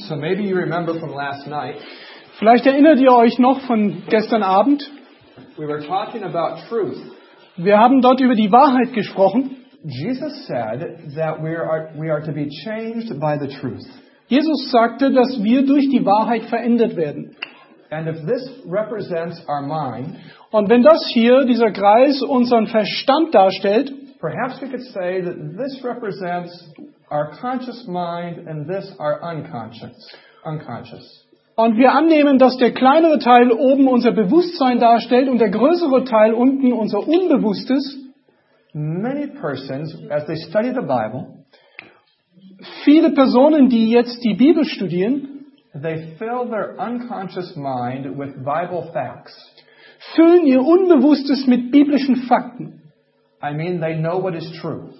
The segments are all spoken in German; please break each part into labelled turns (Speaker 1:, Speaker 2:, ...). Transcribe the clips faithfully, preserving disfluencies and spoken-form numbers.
Speaker 1: So maybe you remember from last night,
Speaker 2: Vielleicht erinnert ihr euch noch von gestern Abend.
Speaker 1: we were talking about truth.
Speaker 2: Wir haben dort über die Wahrheit gesprochen.
Speaker 1: Jesus said that we are, we are to be changed by the truth.
Speaker 2: Jesus sagte, dass wir durch die Wahrheit verändert werden.
Speaker 1: And if this represents our mind,
Speaker 2: Und wenn das hier, dieser Kreis, unseren Verstand darstellt,
Speaker 1: perhaps we could say that this represents our conscious mind and this our unconscious. unconscious.
Speaker 2: und wir annehmen, dass der kleinere Teil oben unser Bewusstsein darstellt und der größere Teil unten unser Unbewusstes,
Speaker 1: Many persons, as they study the Bible,
Speaker 2: viele Personen, die jetzt die Bibel studieren,
Speaker 1: they fill their unconscious mind with Bible facts.
Speaker 2: füllen ihr Unbewusstes mit biblischen Fakten.
Speaker 1: I mean, they know what is true.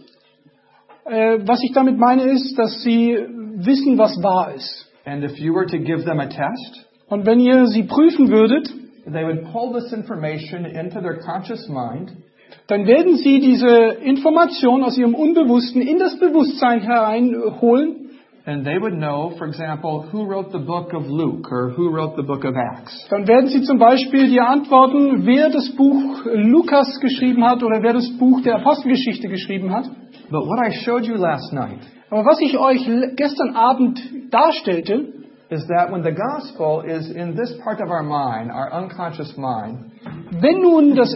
Speaker 2: Äh, was ich damit meine ist, dass sie wissen, was wahr ist.
Speaker 1: And if you were to give them a test,
Speaker 2: Und wenn ihr sie prüfen würdet,
Speaker 1: they would pull this information into their conscious mind,
Speaker 2: dann werden sie diese Information aus ihrem Unbewussten in das Bewusstsein hereinholen.
Speaker 1: and they would know, for example, who wrote the book of Luke or who wrote the book of Acts.
Speaker 2: Dann werden sie zum Beispiel dir antworten, wer das Buch Lukas geschrieben hat oder wer das Buch der Apostelgeschichte geschrieben hat.
Speaker 1: But what I showed you last night
Speaker 2: Aber was ich euch gestern Abend darstellte,
Speaker 1: is that when the gospel is in this part of our mind, our unconscious mind,
Speaker 2: wenn nun das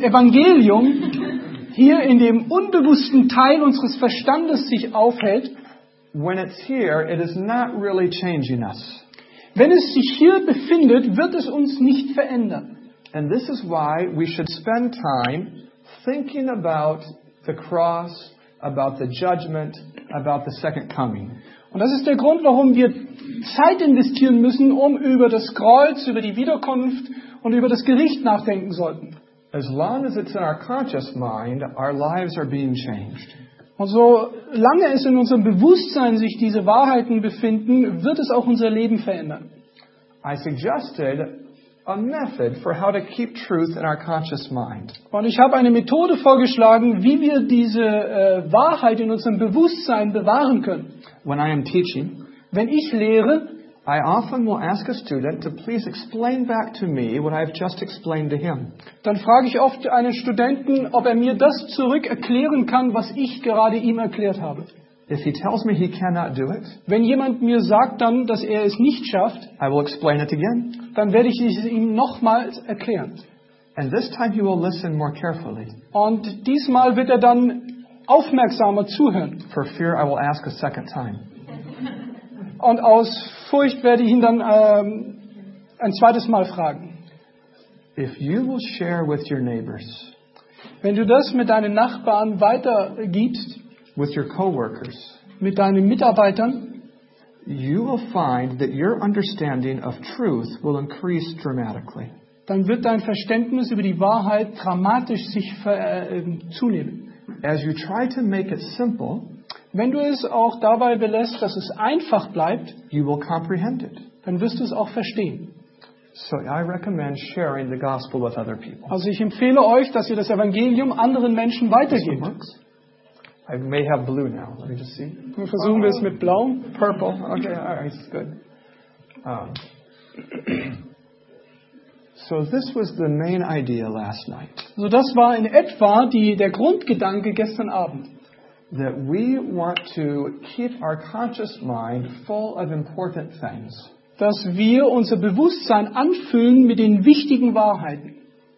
Speaker 2: Evangelium hier in dem unbewussten Teil unseres Verstandes sich aufhält,
Speaker 1: when it's here, it is not really changing us.
Speaker 2: wenn es sich hier befindet, wird es uns nicht verändern.
Speaker 1: And this is why we should spend time thinking about the cross, about the judgment, about the second coming.
Speaker 2: Und das ist der Grund, warum wir Zeit investieren müssen, um über das Kreuz, über die Wiederkunft und über das Gericht nachdenken sollten.
Speaker 1: As long as it's in our conscious mind, our lives are being changed.
Speaker 2: Und solange es in unserem Bewusstsein sich diese Wahrheiten befinden, wird es auch unser Leben verändern.
Speaker 1: I suggested a method for how to keep truth in our conscious mind.
Speaker 2: Und ich habe eine Methode vorgeschlagen, wie wir diese äh, Wahrheit in unserem Bewusstsein bewahren können.
Speaker 1: When I am teaching,
Speaker 2: Wenn ich lehre,
Speaker 1: I often will ask a student to please explain back to me what I've just explained to him.
Speaker 2: dann frage ich oft einen Studenten, ob er mir das zurück erklären kann, was ich gerade ihm erklärt habe.
Speaker 1: If he tells me he cannot do it,
Speaker 2: Wenn jemand mir sagt dann, dass er es nicht schafft,
Speaker 1: I will explain it again.
Speaker 2: dann werde ich es ihm nochmals erklären.
Speaker 1: And this time he will listen more carefully.
Speaker 2: Und diesmal wird er dann aufmerksamer zuhören.
Speaker 1: For fear I will ask a second time.
Speaker 2: Und aus Furcht werde ich ihn dann ähm, ein zweites Mal fragen.
Speaker 1: If you will share with your neighbors,
Speaker 2: Wenn du das mit deinen Nachbarn weitergibst,
Speaker 1: with your coworkers,
Speaker 2: mit deinen Mitarbeitern,
Speaker 1: you will find that your understanding of truth will increase dramatically.
Speaker 2: dann wird dein Verständnis über die Wahrheit dramatisch sich ver, äh, zunehmen.
Speaker 1: As you try to make it simple,
Speaker 2: Wenn du es auch dabei belässt, dass es einfach bleibt,
Speaker 1: you will comprehend it.
Speaker 2: dann wirst du es auch verstehen.
Speaker 1: So I recommend sharing the gospel with other people.
Speaker 2: Also ich empfehle euch, dass ihr das Evangelium anderen Menschen
Speaker 1: This one
Speaker 2: weitergebt.
Speaker 1: works? I may have blue now. Let me just see.
Speaker 2: Wir versuchen wir es mit Blau.
Speaker 1: Purple. Okay, all right, good. Um, so this was the main idea last night,
Speaker 2: Also das war in etwa die, der Grundgedanke gestern Abend.
Speaker 1: that we want to keep our conscious mind full of important things.
Speaker 2: Dass wir unser Bewusstsein anfüllen mit den wichtigen Wahrheiten.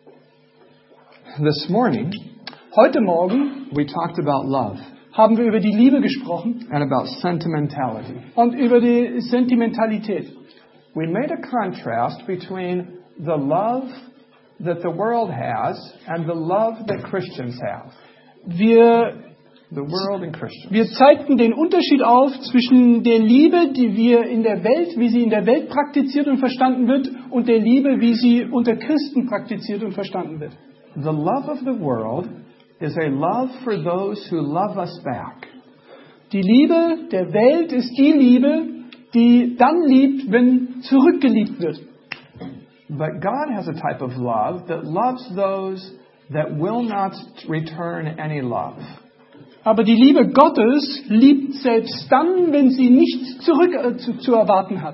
Speaker 1: This morning,
Speaker 2: Heute Morgen
Speaker 1: we talked about love
Speaker 2: haben wir über die Liebe gesprochen
Speaker 1: and about sentimentality.
Speaker 2: und über die Sentimentalität.
Speaker 1: We made a contrast between the love that the world has and the love that Christians have.
Speaker 2: Wir,
Speaker 1: The world and Christians.
Speaker 2: wir zeigten den Unterschied auf zwischen der Liebe, die wir in der Welt, wie sie in der Welt praktiziert und verstanden wird, und der Liebe, wie sie unter Christen praktiziert und verstanden wird.
Speaker 1: The love of the world is a love for those who love us back.
Speaker 2: Die Liebe der Welt ist die Liebe, die dann liebt, wenn zurückgeliebt wird.
Speaker 1: But God has a type of love that loves those that will not return any love.
Speaker 2: Aber die Liebe Gottes liebt selbst dann, wenn sie nichts zurück äh, zu, zu erwarten hat.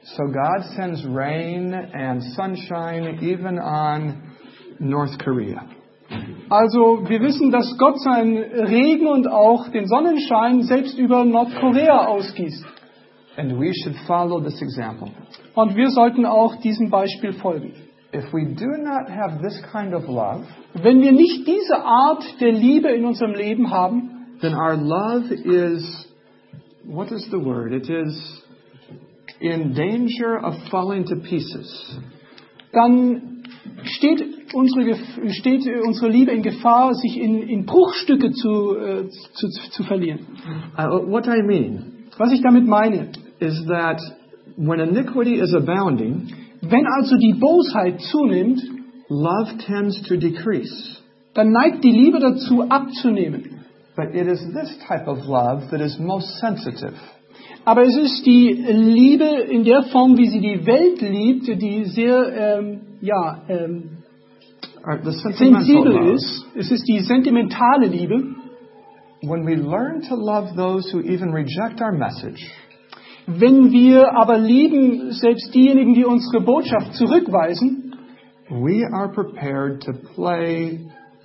Speaker 1: So God sends rain and sunshine even on North Korea.
Speaker 2: Also wir wissen, dass Gott seinen Regen und auch den Sonnenschein selbst über Nordkorea ausgießt.
Speaker 1: And we should follow this example.
Speaker 2: Und wir sollten auch diesem Beispiel folgen.
Speaker 1: If we do not have this kind of love,
Speaker 2: Wenn wir nicht diese Art der Liebe in unserem Leben haben,
Speaker 1: then our love is, what is the word? It is in danger of falling to pieces.
Speaker 2: dann steht unsere, Gef- steht unsere Liebe in Gefahr, sich in, in Bruchstücke zu, äh, zu, zu verlieren.
Speaker 1: Uh, what I mean
Speaker 2: Was ich damit meine,
Speaker 1: is that when iniquity is abounding,
Speaker 2: wenn also die Bosheit zunimmt,
Speaker 1: love tends to decrease.
Speaker 2: dann neigt die Liebe dazu abzunehmen.
Speaker 1: But it is this type of love that is most sensitive.
Speaker 2: Aber es ist die Liebe in der Form, wie sie die Welt liebt, die sehr ähm, ja, ähm,
Speaker 1: Or the sentimental
Speaker 2: sensibel
Speaker 1: love.
Speaker 2: ist. Es ist die sentimentale Liebe.
Speaker 1: When we learn to love those who even reject our message,
Speaker 2: Wenn wir aber lieben, selbst diejenigen, die unsere Botschaft zurückweisen,
Speaker 1: we are prepared to play.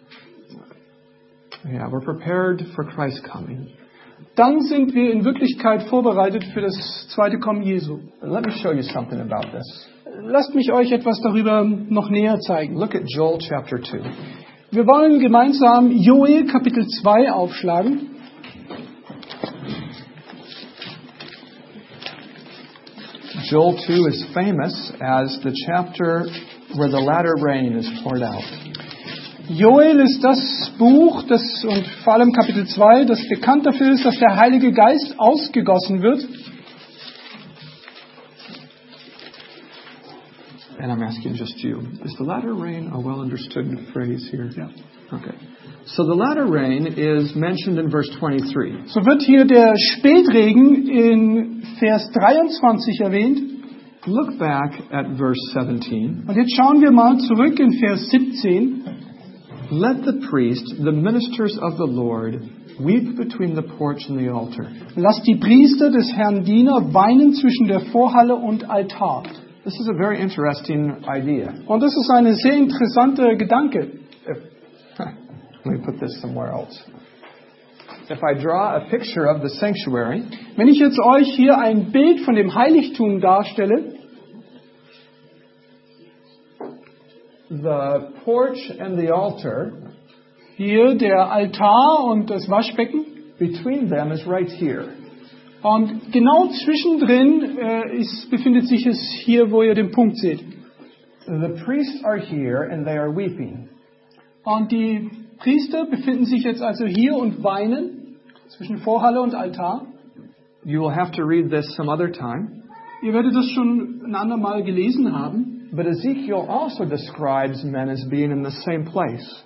Speaker 1: Yeah, we're prepared for Christ's coming.
Speaker 2: dann sind wir in Wirklichkeit vorbereitet für das zweite Kommen Jesu.
Speaker 1: Let me show you something about this.
Speaker 2: Lasst mich euch etwas darüber noch näher zeigen.
Speaker 1: Look at Joel chapter two.
Speaker 2: Wir wollen gemeinsam Joel Kapitel zwei aufschlagen.
Speaker 1: Joel two is famous as the chapter where the latter rain is poured out.
Speaker 2: Joel ist das Buch, das und vor allem Kapitel zwei, das bekannt dafür ist, dass der Heilige Geist ausgegossen wird.
Speaker 1: And I'm asking just you, is the latter rain a well understood phrase here?
Speaker 2: Ja.
Speaker 1: Okay. So the latter rain is mentioned in verse twenty-three.
Speaker 2: So wird hier der Spätregen in Vers dreiundzwanzig erwähnt.
Speaker 1: Look back at verse seventeen.
Speaker 2: Und jetzt schauen wir mal zurück in Vers siebzehn.
Speaker 1: Let the priest, the ministers of the Lord, weep between the porch and the altar.
Speaker 2: Lasst die Priester des Herrn Diener weinen zwischen der Vorhalle und Altar.
Speaker 1: This is a very interesting idea.
Speaker 2: Und das ist eine sehr interessante Gedanke.
Speaker 1: If, let me put this somewhere else. If I draw a picture of the sanctuary,
Speaker 2: Wenn ich jetzt euch hier ein Bild von dem Heiligtum darstelle,
Speaker 1: the porch and the altar,
Speaker 2: hier der Altar und das Waschbecken,
Speaker 1: between them is right here.
Speaker 2: und genau zwischendrin äh, ist, befindet sich es hier, wo ihr den Punkt seht.
Speaker 1: The priests are here and they are weeping.
Speaker 2: Und die Priester befinden sich jetzt also hier und weinen zwischen Vorhalle und Altar.
Speaker 1: You will have to read this some other time.
Speaker 2: Ihr werdet das schon ein andermal gelesen haben.
Speaker 1: But Ezekiel also describes men as being in the same place.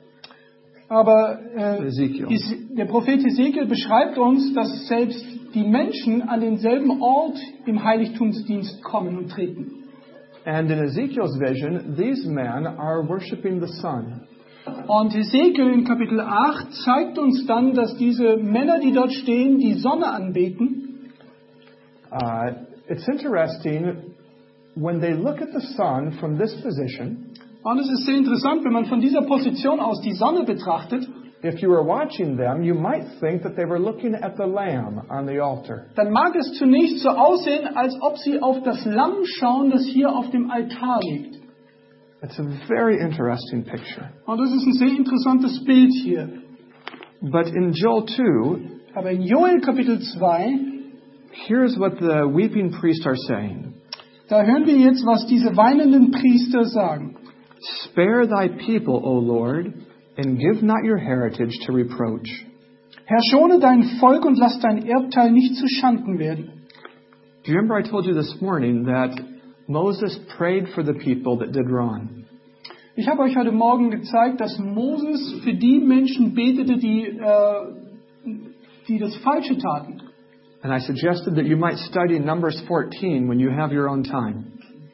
Speaker 2: Aber äh,
Speaker 1: Ezekiel.
Speaker 2: die, der Prophet Ezekiel beschreibt uns, dass selbst die Menschen an denselben Ort im Heiligtumsdienst kommen und treten.
Speaker 1: And in Ezekiel's vision, these men are worshiping the sun.
Speaker 2: Und Ezekiel in Kapitel acht zeigt uns dann, dass diese Männer, die dort stehen, die Sonne anbeten.
Speaker 1: Uh, it's interesting, when they look at the sun from this position,
Speaker 2: Und es ist sehr interessant, wenn man von dieser Position aus die Sonne betrachtet,
Speaker 1: if you were watching them, you might think that they were looking at the lamb on the altar.
Speaker 2: dann mag es zunächst so aussehen, als ob sie auf das Lamm schauen, das hier auf dem Altar liegt.
Speaker 1: It's a very interesting picture.
Speaker 2: Und das ist ein sehr interessantes Bild hier.
Speaker 1: But in Joel two,
Speaker 2: Aber in Joel Kapitel zwei,
Speaker 1: here's what the weeping priests are saying.
Speaker 2: da hören wir jetzt, was diese weinenden Priester sagen.
Speaker 1: Spare thy people, O Lord, and give not your heritage to reproach.
Speaker 2: Herr, schone dein Volk und lass dein Erbteil nicht zu Schanden werden.
Speaker 1: Do you remember I told you this morning that Moses prayed for the people that did wrong?
Speaker 2: Ich habe euch heute Morgen gezeigt, dass Moses für die Menschen betete, die, äh, die das Falsche taten.
Speaker 1: And I suggested that you might study Numbers fourteen when you have your own time.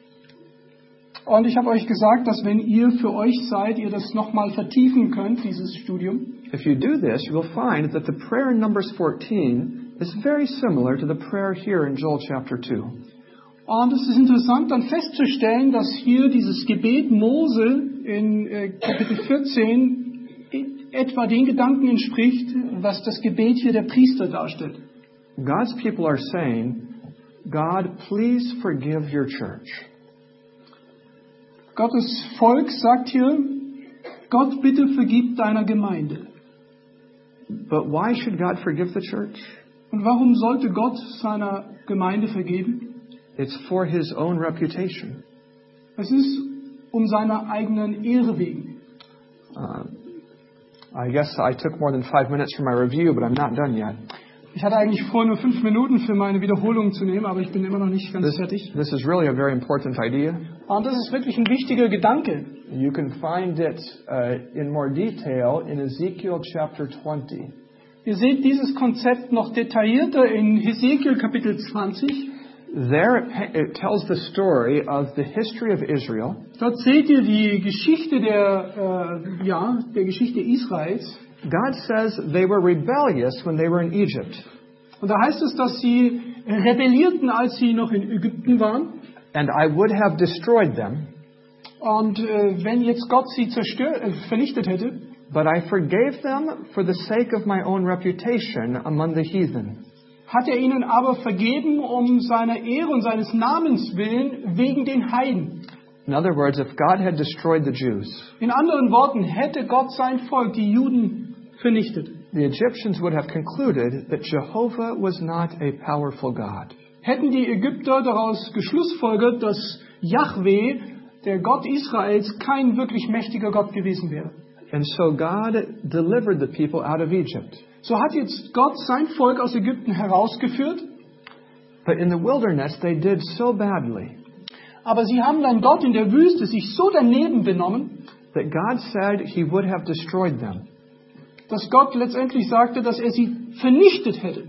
Speaker 2: Und ich habe euch gesagt, dass wenn ihr für euch seid, ihr das nochmal vertiefen könnt, dieses Studium.
Speaker 1: If you do this, you will find that the prayer in Numbers fourteen is very similar to the prayer here in Joel chapter two.
Speaker 2: Und es ist interessant dann festzustellen, dass hier dieses Gebet Mose in äh, Kapitel vierzehn in etwa den Gedanken entspricht, was das Gebet hier der Priester darstellt.
Speaker 1: God's people are saying, God, please forgive your church.
Speaker 2: Gottes Volk sagt hier, Gott, bitte vergib deiner Gemeinde.
Speaker 1: But why should God forgive the church?
Speaker 2: Und warum sollte Gott seiner Gemeinde vergeben?
Speaker 1: It's for his own reputation.
Speaker 2: Es ist um seiner eigenen Ehre wegen.
Speaker 1: Uh, I guess I took more than five minutes for my review, but I'm not done yet.
Speaker 2: Ich hatte eigentlich vor, nur fünf Minuten für meine Wiederholung zu nehmen, aber ich bin immer noch nicht ganz
Speaker 1: This,
Speaker 2: fertig.
Speaker 1: this is really a very important idea.
Speaker 2: Und das ist wirklich ein wichtiger Gedanke.
Speaker 1: You can find it uh, in more detail in Ezekiel chapter twenty.
Speaker 2: Ihr seht dieses Konzept noch detaillierter in Hesekiel Kapitel zwanzig.
Speaker 1: There it, it tells the story of the history of Israel.
Speaker 2: Dort seht ihr die Geschichte der, äh, ja, der Geschichte Israels.
Speaker 1: God says they were rebellious when they were in Egypt.
Speaker 2: Und da heißt es, dass sie rebellierten, als sie noch in Ägypten waren.
Speaker 1: And I would have destroyed them.
Speaker 2: Und äh, wenn jetzt Gott sie zerstört, äh, vernichtet hätte.
Speaker 1: But I forgave them for the sake of my own reputation among the heathen.
Speaker 2: Hat er ihnen aber vergeben um seiner Ehre und seines Namens willen wegen den Heiden.
Speaker 1: In other words, if God had destroyed the Jews,
Speaker 2: In anderen Worten, hätte Gott sein Volk, die Juden, vernichtet.
Speaker 1: the Egyptians would have concluded that Jehovah was not a powerful God.
Speaker 2: Hätten die Ägypter daraus geschlussfolgert, dass Jahwe, der Gott Israels, kein wirklich mächtiger Gott gewesen wäre.
Speaker 1: And so God delivered the people out of Egypt.
Speaker 2: So hat jetzt Gott sein Volk aus Ägypten herausgeführt,
Speaker 1: But in the wilderness they did so badly
Speaker 2: aber sie haben dann dort in der Wüste sich so daneben benommen,
Speaker 1: that God said he would have destroyed them.
Speaker 2: dass Gott letztendlich sagte, dass er sie vernichtet hätte.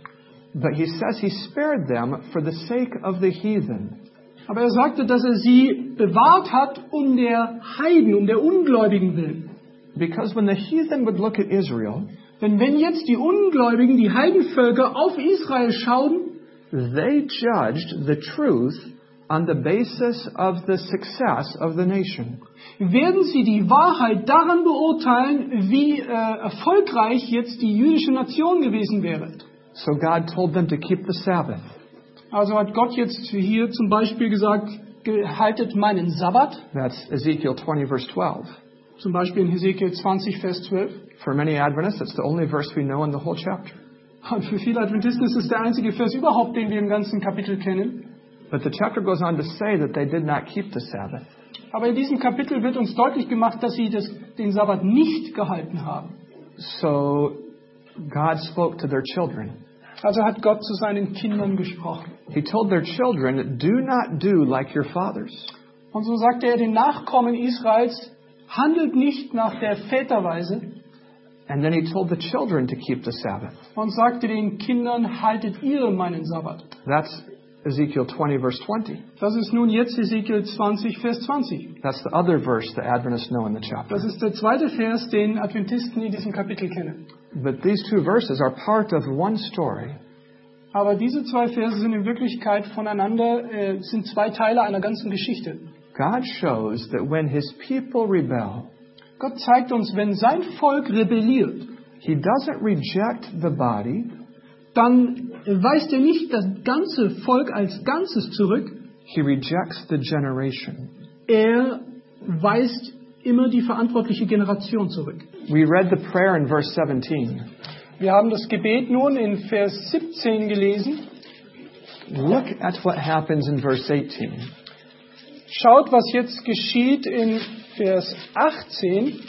Speaker 1: But he says he spared them for the sake of the heathen.
Speaker 2: Aber er sagte, dass er sie bewahrt hat um der Heiden, um der Ungläubigen willen.
Speaker 1: Because when the heathen would look at Israel,
Speaker 2: Denn wenn jetzt die Ungläubigen, die Heidenvölker auf Israel schauen,
Speaker 1: they judged the truth on the basis of the success of the nation.
Speaker 2: werden sie die Wahrheit daran beurteilen, wie äh, erfolgreich jetzt die jüdische Nation gewesen wäre.
Speaker 1: So God told them to keep the Sabbath.
Speaker 2: Also hat Gott jetzt hier zum Beispiel gesagt, ge- haltet meinen Sabbat,
Speaker 1: That's Ezekiel twenty, verse twelve.
Speaker 2: zum Beispiel in Hesekiel zwanzig, Vers zwölf.
Speaker 1: For many Adventists, it's the only verse we know in the whole chapter.
Speaker 2: Und für viele Adventisten ist es der einzige Vers überhaupt, den wir im ganzen Kapitel kennen.
Speaker 1: But the chapter goes on to say that they did not keep the Sabbath.
Speaker 2: Aber in diesem Kapitel wird uns deutlich gemacht, dass sie das, den Sabbat nicht gehalten haben.
Speaker 1: So God spoke to their children.
Speaker 2: Also hat Gott zu seinen Kindern gesprochen.
Speaker 1: He told their children, do not do like your fathers.
Speaker 2: Und so sagte er den Nachkommen Israels, handelt nicht nach der Väterweise.
Speaker 1: And then he told the children to keep the Sabbath.
Speaker 2: Und sagte den Kindern, haltet ihr meinen Sabbat.
Speaker 1: That's Ezekiel twenty, verse twenty.
Speaker 2: Das ist nun jetzt Hesekiel zwanzig, Vers zwanzig.
Speaker 1: That's the other verse the Adventists know in the chapter.
Speaker 2: Das ist der zweite Vers, den Adventisten in diesem Kapitel kennen.
Speaker 1: But these two verses are part of one story.
Speaker 2: Aber diese zwei Verse sind in Wirklichkeit voneinander, äh, sind zwei Teile einer ganzen Geschichte.
Speaker 1: God shows that when his people rebel,
Speaker 2: Gott zeigt uns, wenn sein Volk rebelliert,
Speaker 1: he doesn't reject the body,
Speaker 2: dann weist er nicht das ganze Volk als Ganzes zurück,
Speaker 1: he rejects the generation.
Speaker 2: er weist immer die verantwortliche Generation zurück.
Speaker 1: We read the prayer in verse seventeen.
Speaker 2: Wir haben das Gebet nun in Vers siebzehn gelesen.
Speaker 1: Look at what happens in verse eighteen.
Speaker 2: Schaut, was jetzt geschieht in Vers achtzehn.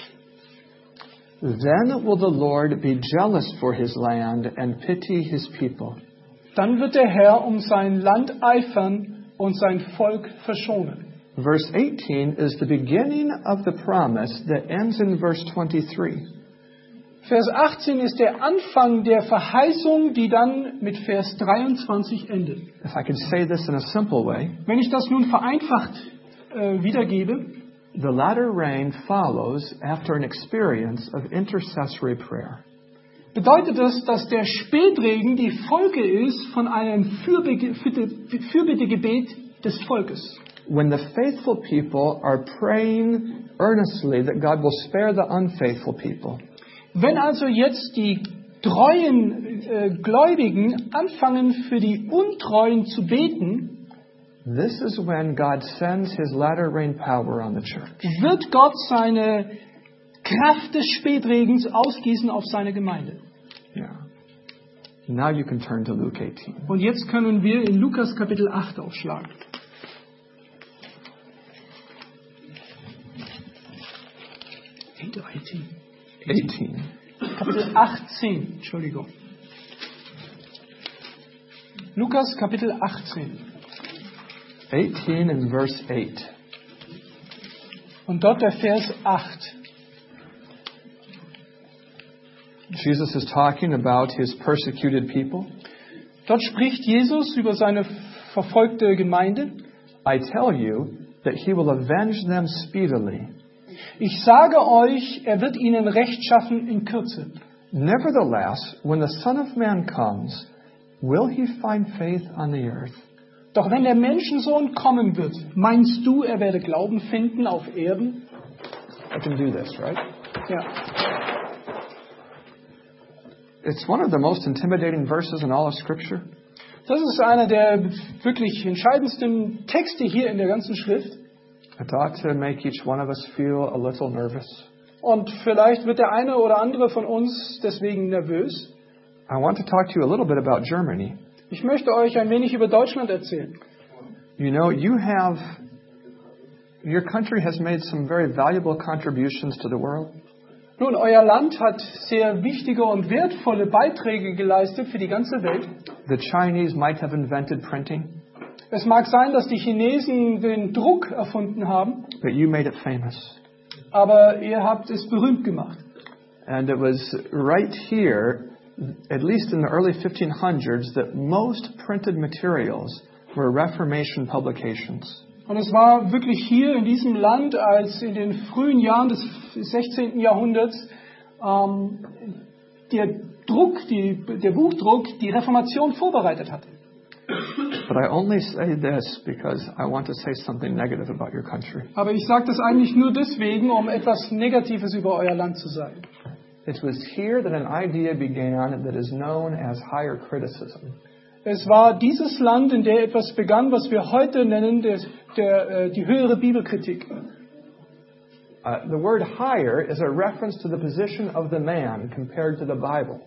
Speaker 1: Then will the Lord be jealous for his land and pity his people.
Speaker 2: Dann wird der Herr um sein Land eifern und sein Volk verschonen.
Speaker 1: Verse eighteen is the beginning of the promise that ends in verse twenty-three.
Speaker 2: Vers achtzehn ist der Anfang der Verheißung, die dann mit Vers dreiundzwanzig endet.
Speaker 1: If I could say this in a simple way,
Speaker 2: Wenn ich das nun vereinfacht äh, wiedergebe,
Speaker 1: the latter rain follows after an experience of intercessory prayer.
Speaker 2: bedeutet das, dass der Spätregen die Folge ist von einem Fürbitte, Fürbittegebet des Volkes.
Speaker 1: When the faithful people are praying earnestly that God will spare the unfaithful people,
Speaker 2: Wenn also jetzt die treuen äh, Gläubigen anfangen, für die Untreuen zu beten,
Speaker 1: this is when God sends His latter rain power on the church.
Speaker 2: wird Gott seine Kraft des Spätregens ausgießen auf seine Gemeinde.
Speaker 1: Yeah. Now you can turn to Luke eighteen.
Speaker 2: Und jetzt können wir in Lukas Kapitel acht aufschlagen.
Speaker 1: eighteen.
Speaker 2: Kapitel achtzehn, Entschuldigung. Lukas Kapitel achtzehn.
Speaker 1: eighteen and verse eight.
Speaker 2: Und dort der Vers acht.
Speaker 1: Jesus is talking about His persecuted people.
Speaker 2: Dort spricht Jesus über seine verfolgte Gemeinde.
Speaker 1: I tell you that He will avenge them speedily.
Speaker 2: Ich sage euch, er wird ihnen Recht schaffen in Kürze.
Speaker 1: Nevertheless, when the Son of Man comes, will He find faith on the earth?
Speaker 2: Doch wenn der Menschensohn kommen wird, meinst du, er werde Glauben finden auf Erden?
Speaker 1: I can do this, right?
Speaker 2: Ja.
Speaker 1: It's one of the most intimidating verses in all of Scripture.
Speaker 2: Das ist einer der wirklich entscheidendsten Texte hier in der ganzen Schrift.
Speaker 1: It ought to make each one of us feel a little nervous.
Speaker 2: Und vielleicht wird der eine oder andere von uns deswegen nervös.
Speaker 1: I want to talk to you a little bit about Germany.
Speaker 2: Ich möchte euch ein wenig über Deutschland erzählen.
Speaker 1: You know, you have, your country has made some very valuable contributions to the world.
Speaker 2: Nun, euer Land hat sehr wichtige und wertvolle Beiträge geleistet für die ganze Welt.
Speaker 1: The Chinese might have invented printing,
Speaker 2: Es mag sein, dass die Chinesen den Druck erfunden haben,
Speaker 1: but you made it famous.
Speaker 2: aber ihr habt es berühmt gemacht.
Speaker 1: And it was right here, at least in the early fifteen hundreds, that most printed materials were Reformation publications.
Speaker 2: Und es war wirklich hier in diesem Land, als in den frühen Jahren des sechzehnten Jahrhunderts ähm, der Druck, die, der Buchdruck die Reformation vorbereitet hat.
Speaker 1: But I only say this because I want to say something negative about your country.
Speaker 2: Aber ich sage das eigentlich nur deswegen, um etwas Negatives über euer Land zu sagen.
Speaker 1: It was here that an idea began that is known as higher criticism.
Speaker 2: Es war dieses Land, in der etwas begann, was wir heute nennen, der, der, äh, die höhere Bibelkritik.
Speaker 1: Uh, the word higher is a reference to the position of the man compared to the Bible.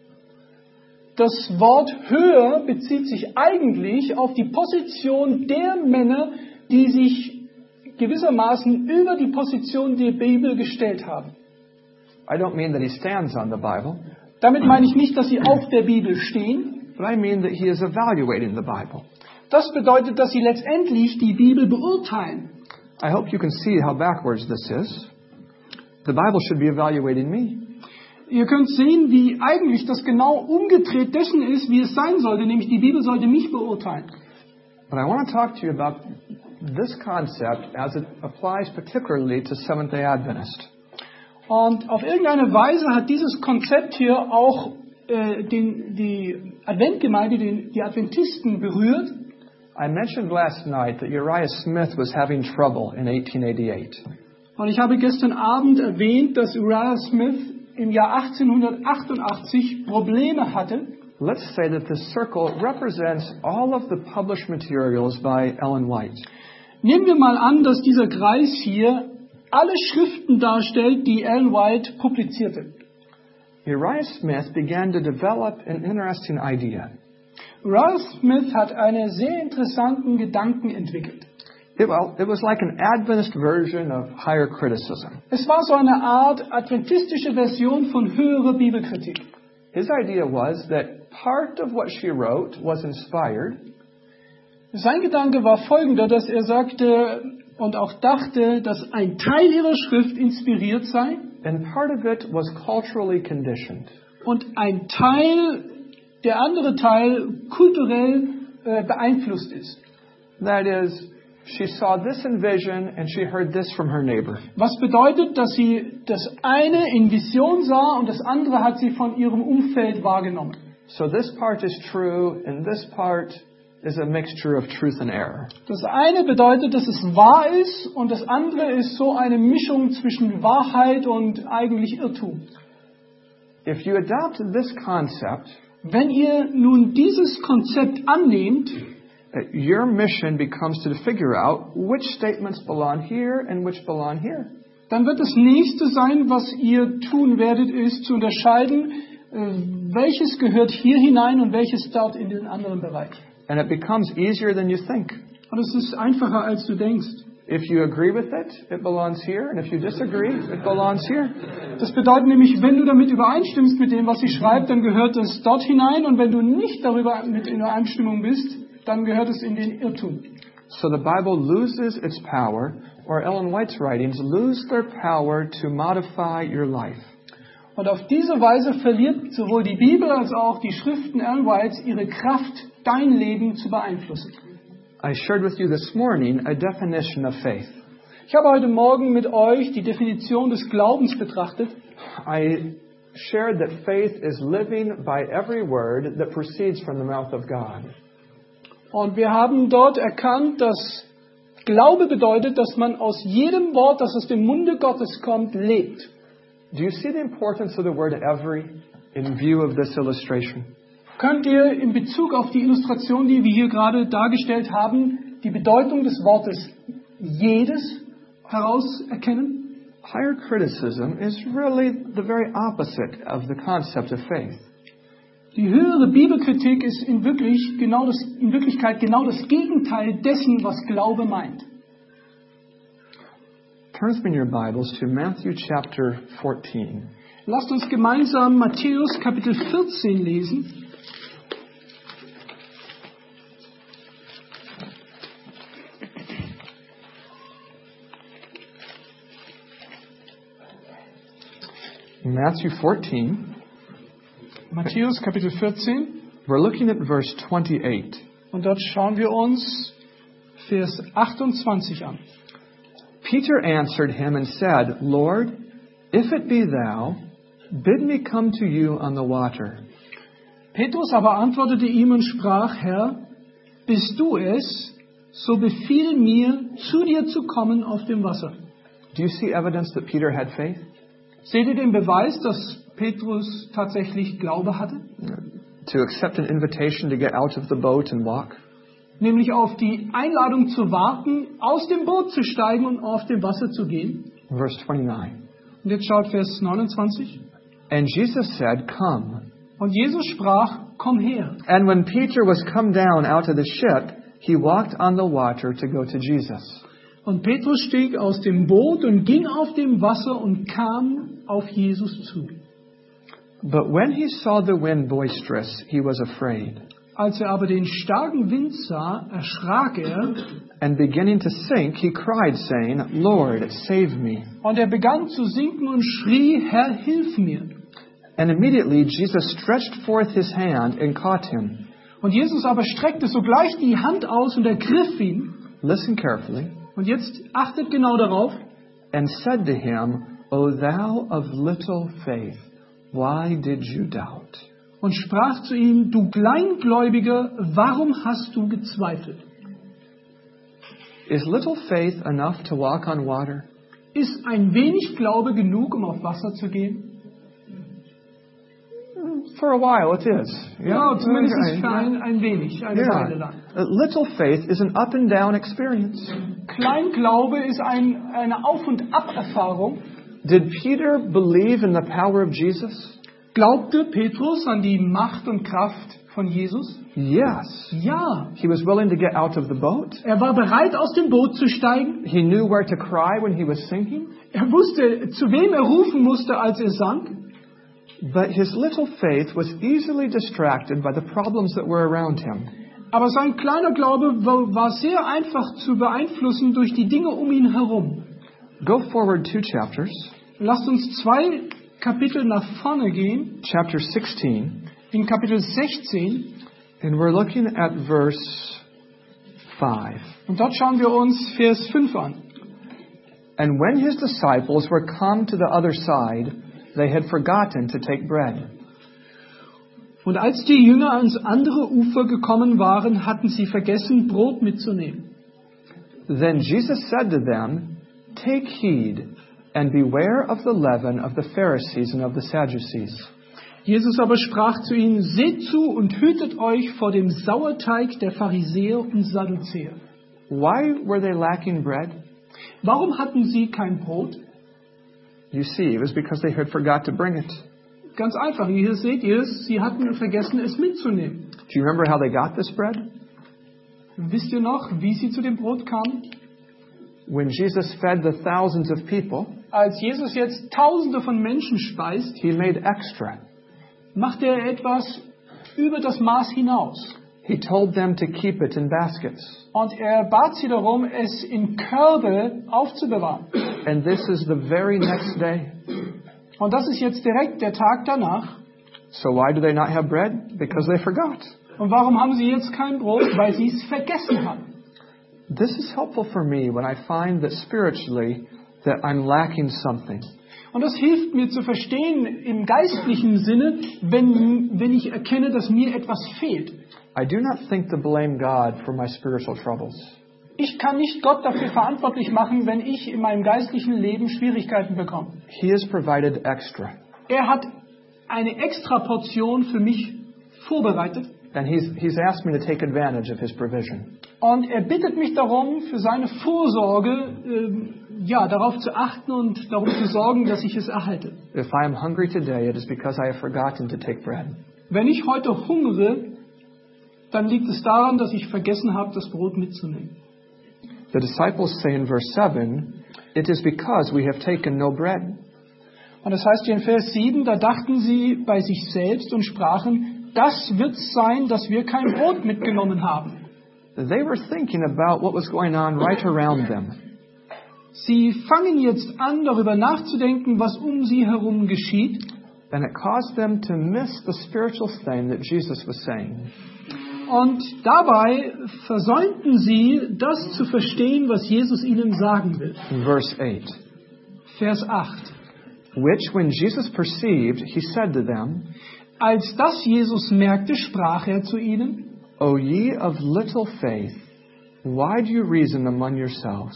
Speaker 2: Das Wort höher bezieht sich eigentlich auf die Position der Männer, die sich gewissermaßen über die Position der Bibel gestellt haben.
Speaker 1: I don't mean that he stands on the Bible,
Speaker 2: Damit meine ich nicht, dass sie auf der Bibel stehen.
Speaker 1: but I mean that he is evaluating the Bible.
Speaker 2: Das bedeutet, dass sie letztendlich die Bibel beurteilen.
Speaker 1: I hope you can see how backwards this is. The Bible should be evaluating me.
Speaker 2: Ihr könnt sehen, wie eigentlich das genau umgedreht dessen ist, wie es sein sollte, nämlich die Bibel sollte mich beurteilen.
Speaker 1: But I want to talk to you about this concept as it applies particularly to Seventh-day Adventists.
Speaker 2: Und auf irgendeine Weise hat dieses Konzept hier auch äh, den, die Adventgemeinde, den, die Adventisten berührt.
Speaker 1: I mentioned last night that Uriah Smith was having trouble in eighteen eighty-eight.
Speaker 2: Und ich habe gestern Abend erwähnt, dass Uriah Smith im Jahr achtzehnhundertachtundachtzig Probleme hatte.
Speaker 1: Let's say that this circle represents all of the published materials by Ellen White.
Speaker 2: Nehmen wir mal an, dass dieser Kreis hier alle Schriften darstellt, die Ellen White publizierte.
Speaker 1: Uriah Smith began to develop an interesting idea.
Speaker 2: Uriah Smith hat einen sehr interessanten Gedanken entwickelt.
Speaker 1: It, well, it was like an Adventist version of higher criticism.
Speaker 2: Es war so eine Art adventistische Version von höherer Bibelkritik.
Speaker 1: His idea was that part of what she wrote was inspired,
Speaker 2: Sein Gedanke war folgender, dass er sagte und auch dachte, dass ein Teil ihrer Schrift inspiriert sei
Speaker 1: and part of it was culturally conditioned.
Speaker 2: und ein Teil, der andere Teil kulturell äh, beeinflusst ist.
Speaker 1: That is, she saw this in vision and she heard this from her neighbor.
Speaker 2: Was bedeutet, dass sie das eine in Vision sah und das andere hat sie von ihrem Umfeld wahrgenommen.
Speaker 1: So this part is true and this part is a mixture of truth and error.
Speaker 2: Das eine bedeutet, dass es wahr ist und das andere ist so eine Mischung zwischen Wahrheit und eigentlich Irrtum.
Speaker 1: If you adopt this concept,
Speaker 2: Wenn ihr nun dieses Konzept annehmt,
Speaker 1: your mission becomes to figure out which statements belong here and which belong here.
Speaker 2: dann wird das nächste sein, was ihr tun werdet, ist zu unterscheiden, welches gehört hier hinein und welches dort in den anderen Bereich.
Speaker 1: And it becomes easier than you think.
Speaker 2: Und es ist einfacher, als du denkst.
Speaker 1: If you agree with it, it belongs here, and if you disagree, it belongs here.
Speaker 2: Das bedeutet nämlich, wenn du damit übereinstimmst mit dem, was sie schreibt, dann gehört es dort hinein, und wenn du nicht darüber mit in Übereinstimmung bist, dann gehört es in den Irrtum.
Speaker 1: So the Bible loses its power, or Ellen White's writings lose their power to modify your life.
Speaker 2: Und auf diese Weise verliert sowohl die Bibel als auch die Schriften Ellen Whites ihre Kraft, dein Leben zu beeinflussen.
Speaker 1: I shared with you this morning a definition of faith.
Speaker 2: Ich habe heute Morgen mit euch die Definition des Glaubens betrachtet.
Speaker 1: I shared that faith is living by every word that proceeds from the mouth of God.
Speaker 2: Und wir haben dort erkannt, dass Glaube bedeutet, dass man aus jedem Wort, das aus dem Munde Gottes kommt, lebt.
Speaker 1: Do you see the importance of the word every in view of this illustration?
Speaker 2: Könnt ihr in Bezug auf die Illustration, die wir hier gerade dargestellt haben, die Bedeutung des Wortes jedes herauserkennen?
Speaker 1: Higher criticism is really the very opposite of the concept of faith.
Speaker 2: Die höhere Bibelkritik ist in, wirklich genau das, in Wirklichkeit genau das Gegenteil dessen, was Glaube meint.
Speaker 1: Turn with me in your Bibles to Matthew chapter fourteen.
Speaker 2: Lasst uns gemeinsam Matthäus Kapitel vierzehn lesen.
Speaker 1: Matthew fourteen.
Speaker 2: Matthäus Kapitel vierzehn.
Speaker 1: We're looking at verse twenty-eight.
Speaker 2: Und dort schauen wir uns Vers achtundzwanzig an.
Speaker 1: Peter answered him and said, Lord, if it be thou, bid me come to you on the water.
Speaker 2: Petrus aber antwortete ihm und sprach, Herr, bist du es, so befiehl mir, zu dir zu kommen auf dem Wasser.
Speaker 1: Do you see evidence that Peter had faith?
Speaker 2: Seht ihr den Beweis, dass Petrus tatsächlich Glaube hatte?
Speaker 1: To accept an invitation to get out of the boat and walk?
Speaker 2: Nämlich auf die Einladung zu warten, aus dem Boot zu steigen und auf dem Wasser zu gehen.
Speaker 1: Verse twenty-nine.
Speaker 2: Und jetzt schaut Vers neunundzwanzig.
Speaker 1: And Jesus said, Come.
Speaker 2: Und Jesus sprach, komm her.
Speaker 1: And when Peter was come down out of the ship, he walked on the water to go to Jesus.
Speaker 2: Und Petrus stieg aus dem Boot und ging auf dem Wasser und kam auf Jesus zu.
Speaker 1: But when he saw the wind boisterous, he was afraid.
Speaker 2: Als er aber den starken Wind sah, erschrak er.
Speaker 1: And beginning to sink, he cried, saying, Lord, save me.
Speaker 2: Und er begann zu sinken und schrie, Herr, hilf mir.
Speaker 1: And immediately Jesus stretched forth his hand and caught him.
Speaker 2: Und Jesus aber streckte sogleich die Hand aus und ergriff ihn.
Speaker 1: Listen carefully.
Speaker 2: Und jetzt achtet genau darauf.
Speaker 1: And said to him, O thou of little faith, why did you doubt?
Speaker 2: Und sprach zu ihm, du Kleingläubiger, warum hast du gezweifelt?
Speaker 1: Is little faith enough to walk on water?
Speaker 2: Ist ein wenig Glaube genug, um auf Wasser zu gehen?
Speaker 1: For a while it is.
Speaker 2: Ja, zumindest für ein, ein wenig, eine
Speaker 1: Yeah.
Speaker 2: Weile lang.
Speaker 1: Uh, Little faith is an up and down experience.
Speaker 2: Kleinglaube ist ein, eine Auf- und Ab-Erfahrung.
Speaker 1: Did Peter believe in the power of Jesus?
Speaker 2: Glaubte Petrus an die Macht und Kraft von Jesus?
Speaker 1: Yes.
Speaker 2: Ja.
Speaker 1: He was willing to get out of the boat.
Speaker 2: Er war bereit, aus dem Boot zu steigen.
Speaker 1: He knew where to cry when he was sinking.
Speaker 2: Er wusste, zu wem er rufen musste, als er sank.
Speaker 1: But his little faith was easily distracted by the problems that were around him.
Speaker 2: Aber sein kleiner Glaube war, war sehr einfach zu beeinflussen durch die Dinge um ihn herum.
Speaker 1: Go forward two chapters.
Speaker 2: Lasst uns zwei Kapitel nach vorne gehen.
Speaker 1: Chapter sixteen.
Speaker 2: In Kapitel sechzehn.
Speaker 1: And we're looking at verse five.
Speaker 2: Und dort schauen wir uns Vers fünf an.
Speaker 1: And when his disciples were come to the other side, they had forgotten to take bread.
Speaker 2: Und als die Jünger ans andere Ufer gekommen waren, hatten sie vergessen, Brot mitzunehmen.
Speaker 1: Then Jesus said to them, Take heed, and beware of the leaven of the Pharisees and of the Sadducees.
Speaker 2: Jesus aber sprach zu ihnen, seht zu und hütet euch vor dem Sauerteig der Pharisäer und Sadduzäer.
Speaker 1: Why were they lacking bread?
Speaker 2: Warum hatten sie kein Brot?
Speaker 1: You see, it was because they had forgot to bring it.
Speaker 2: Ganz einfach, hier seht ihr es, sie hatten vergessen, es mitzunehmen.
Speaker 1: Do you remember how they got this bread?
Speaker 2: Wisst ihr noch, wie sie zu dem Brot kamen?
Speaker 1: When Jesus fed the thousands of people,
Speaker 2: Als Jesus jetzt Tausende von Menschen speist,
Speaker 1: he made extra.
Speaker 2: macht er etwas über das Maß hinaus.
Speaker 1: He told them to keep it in baskets.
Speaker 2: Und er bat sie darum, es in Körbe aufzubewahren.
Speaker 1: And this is the very next day.
Speaker 2: Und das ist jetzt direkt der Tag danach.
Speaker 1: So why do they not have bread? Because they forgot.
Speaker 2: Und warum haben sie jetzt kein Brot? Weil sie es vergessen haben.
Speaker 1: This is helpful for me when I find that spiritually that I'm lacking something.
Speaker 2: Und das hilft mir zu verstehen im geistlichen Sinne, wenn, wenn ich erkenne, dass mir etwas fehlt.
Speaker 1: I do not think to blame God for my spiritual troubles.
Speaker 2: Ich kann nicht Gott dafür verantwortlich machen, wenn ich in meinem geistlichen Leben Schwierigkeiten bekomme.
Speaker 1: He has provided extra.
Speaker 2: Er hat eine extra Portion für mich vorbereitet.
Speaker 1: And he's, he's asked me to take advantage of his provision.
Speaker 2: Und er bittet mich darum, für seine Vorsorge ähm, ja, darauf zu achten und darum zu sorgen, dass ich es erhalte.
Speaker 1: If I am hungry today, it is because I have forgotten to take bread.
Speaker 2: Wenn ich heute hungere, dann liegt es daran, dass ich vergessen habe, das Brot mitzunehmen.
Speaker 1: The disciples say in verse seven, It is because we have taken no bread.
Speaker 2: Und das heißt hier in Vers sieben, da dachten sie bei sich selbst und sprachen, das wird sein, dass wir kein Brot mitgenommen haben.
Speaker 1: They were thinking about what was going on right around them.
Speaker 2: Sie fangen jetzt an, darüber nachzudenken, was um sie herum geschieht.
Speaker 1: And it caused them to miss the spiritual thing that Jesus was saying.
Speaker 2: Und dabei versäumten sie, das zu verstehen, was Jesus ihnen sagen will.
Speaker 1: In verse eight,
Speaker 2: Vers acht.
Speaker 1: Which when Jesus perceived, he said to them,
Speaker 2: Als das Jesus merkte, sprach er zu ihnen,
Speaker 1: O ye of little faith, why do you reason among yourselves?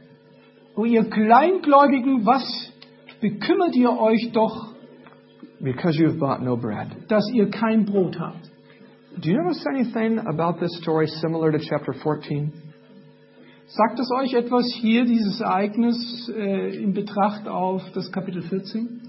Speaker 2: O ihr Kleingläubigen, was bekümmert ihr euch doch,
Speaker 1: Because you have bought no bread.
Speaker 2: dass ihr kein Brot habt?
Speaker 1: Do you notice anything about this story similar to chapter fourteen?
Speaker 2: Sagt es euch etwas hier, dieses Ereignis, äh, in Betracht auf das Kapitel vierzehn?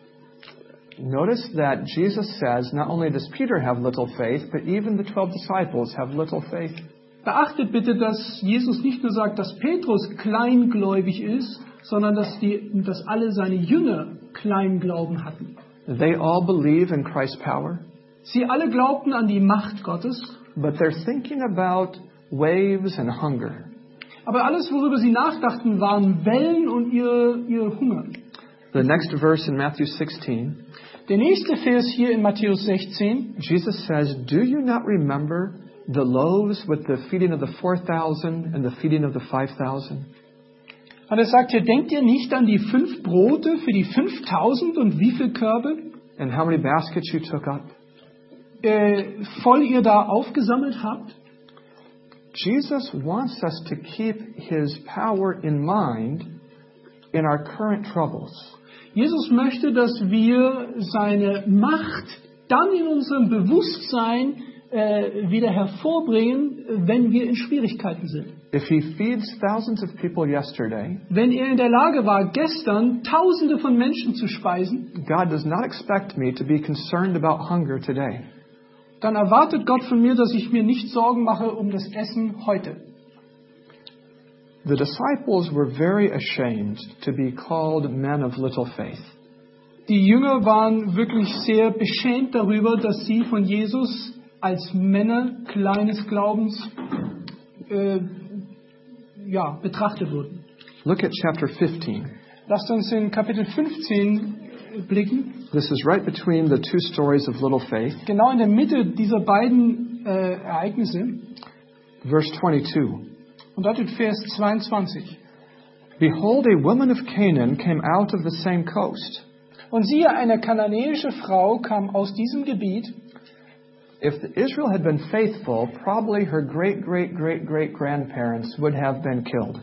Speaker 1: Notice that Jesus says not only does Peter have little faith, but even the twelve disciples have little faith.
Speaker 2: Beachtet bitte, dass Jesus nicht nur sagt, dass Petrus kleingläubig ist, sondern dass, die, dass alle seine Jünger Kleinglauben hatten.
Speaker 1: They all believe in Christ's power,
Speaker 2: Sie alle glaubten an die Macht Gottes,
Speaker 1: but they're thinking about waves and hunger.
Speaker 2: aber alles, worüber sie nachdachten, waren Wellen und ihr, ihr Hunger.
Speaker 1: The next verse in Matthew sixteen,
Speaker 2: Der nächste Vers hier in Matthäus sechzehn,
Speaker 1: Jesus says, Do you not remember the loaves with the feeding of the four thousand and the feeding of the five thousand?
Speaker 2: und er sagt hier, denkt ihr nicht an die fünf Brote für die fünftausend und wie viel Körbe,
Speaker 1: And how many baskets you took up?
Speaker 2: äh, voll ihr da aufgesammelt habt?
Speaker 1: Jesus wants us to keep His power in mind in our current troubles.
Speaker 2: Jesus möchte, dass wir seine Macht dann in unserem Bewusstsein äh, wieder hervorbringen, wenn wir in Schwierigkeiten sind.
Speaker 1: If He feeds thousands of people yesterday,
Speaker 2: Wenn er in der Lage war, gestern Tausende von Menschen zu speisen,
Speaker 1: God does not expect me to be concerned about hunger today.
Speaker 2: dann erwartet Gott von mir, dass ich mir nicht Sorgen mache um das Essen heute.
Speaker 1: The disciples were very ashamed to be called men of little faith.
Speaker 2: Die Jünger waren wirklich sehr beschämt darüber, dass sie von Jesus als Männer kleines Glaubens äh, ja, betrachtet wurden.
Speaker 1: Look at chapter fifteen.
Speaker 2: Lasst uns in Kapitel fünfzehn blicken.
Speaker 1: This is right between the two stories of little faith.
Speaker 2: Genau in der Mitte dieser beiden äh, Ereignisse.
Speaker 1: Verse twenty-two.
Speaker 2: Und dort in Vers zweiundzwanzig.
Speaker 1: Behold, a woman of Canaan came out of the same coast.
Speaker 2: Und siehe, eine kananäische Frau kam aus diesem Gebiet.
Speaker 1: If Israel had been faithful, probably her great, great, great, great grandparents would have been killed.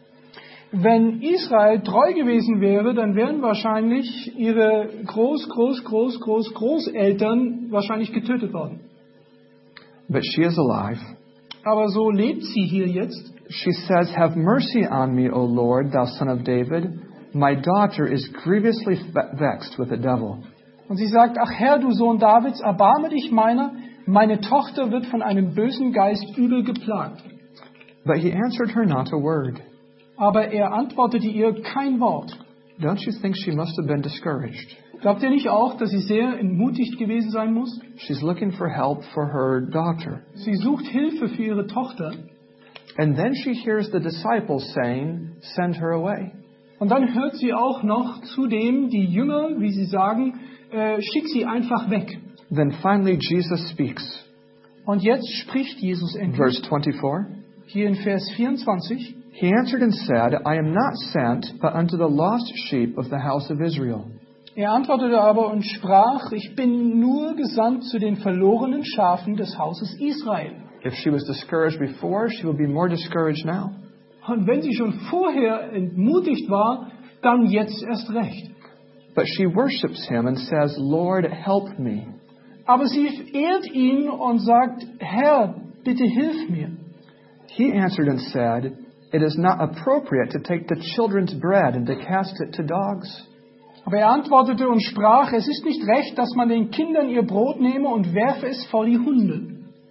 Speaker 2: Wenn Israel treu gewesen wäre, dann wären wahrscheinlich ihre Groß, Groß, Groß, Groß, Großeltern wahrscheinlich getötet worden.
Speaker 1: But she is alive.
Speaker 2: Aber so lebt sie hier jetzt.
Speaker 1: She says, Have mercy on me, O Lord, thou son of David. My daughter is grievously vexed with the devil.
Speaker 2: Und sie sagt, ach Herr, du Sohn Davids, erbarme dich meiner, meine Tochter wird von einem bösen Geist übel geplagt.
Speaker 1: But he answered her not a word.
Speaker 2: Aber er antwortete ihr kein Wort.
Speaker 1: Don't you think she must have been discouraged?
Speaker 2: Glaubt ihr nicht auch, dass sie sehr entmutigt gewesen sein muss?
Speaker 1: She's looking for help for her daughter.
Speaker 2: Sie sucht Hilfe für ihre Tochter.
Speaker 1: And then she hears the disciples saying, Send her away.
Speaker 2: Und dann hört sie auch noch zudem die Jünger, wie sie sagen, äh, schick sie einfach weg.
Speaker 1: Then finally Jesus speaks.
Speaker 2: Und jetzt spricht Jesus endlich.
Speaker 1: Verse twenty-four.
Speaker 2: Hier in Vers vierundzwanzig.
Speaker 1: He answered and said, I am not sent, but unto the lost sheep of the house of Israel.
Speaker 2: Er antwortete aber und sprach, ich bin nur gesandt zu den verlorenen Schafen des Hauses Israel.
Speaker 1: If she was discouraged before, she will be more discouraged now.
Speaker 2: Und wenn sie schon vorher entmutigt war, dann jetzt erst recht.
Speaker 1: But she worships him and says, Lord, help me.
Speaker 2: Aber sie ehrt ihn und sagt, Herr, bitte hilf mir.
Speaker 1: He answered and said, It is not appropriate to take the children's bread and to cast it to dogs.
Speaker 2: Aber er antwortete und sprach, es ist nicht recht, dass man den Kindern ihr Brot nehme und werfe es vor die Hunde.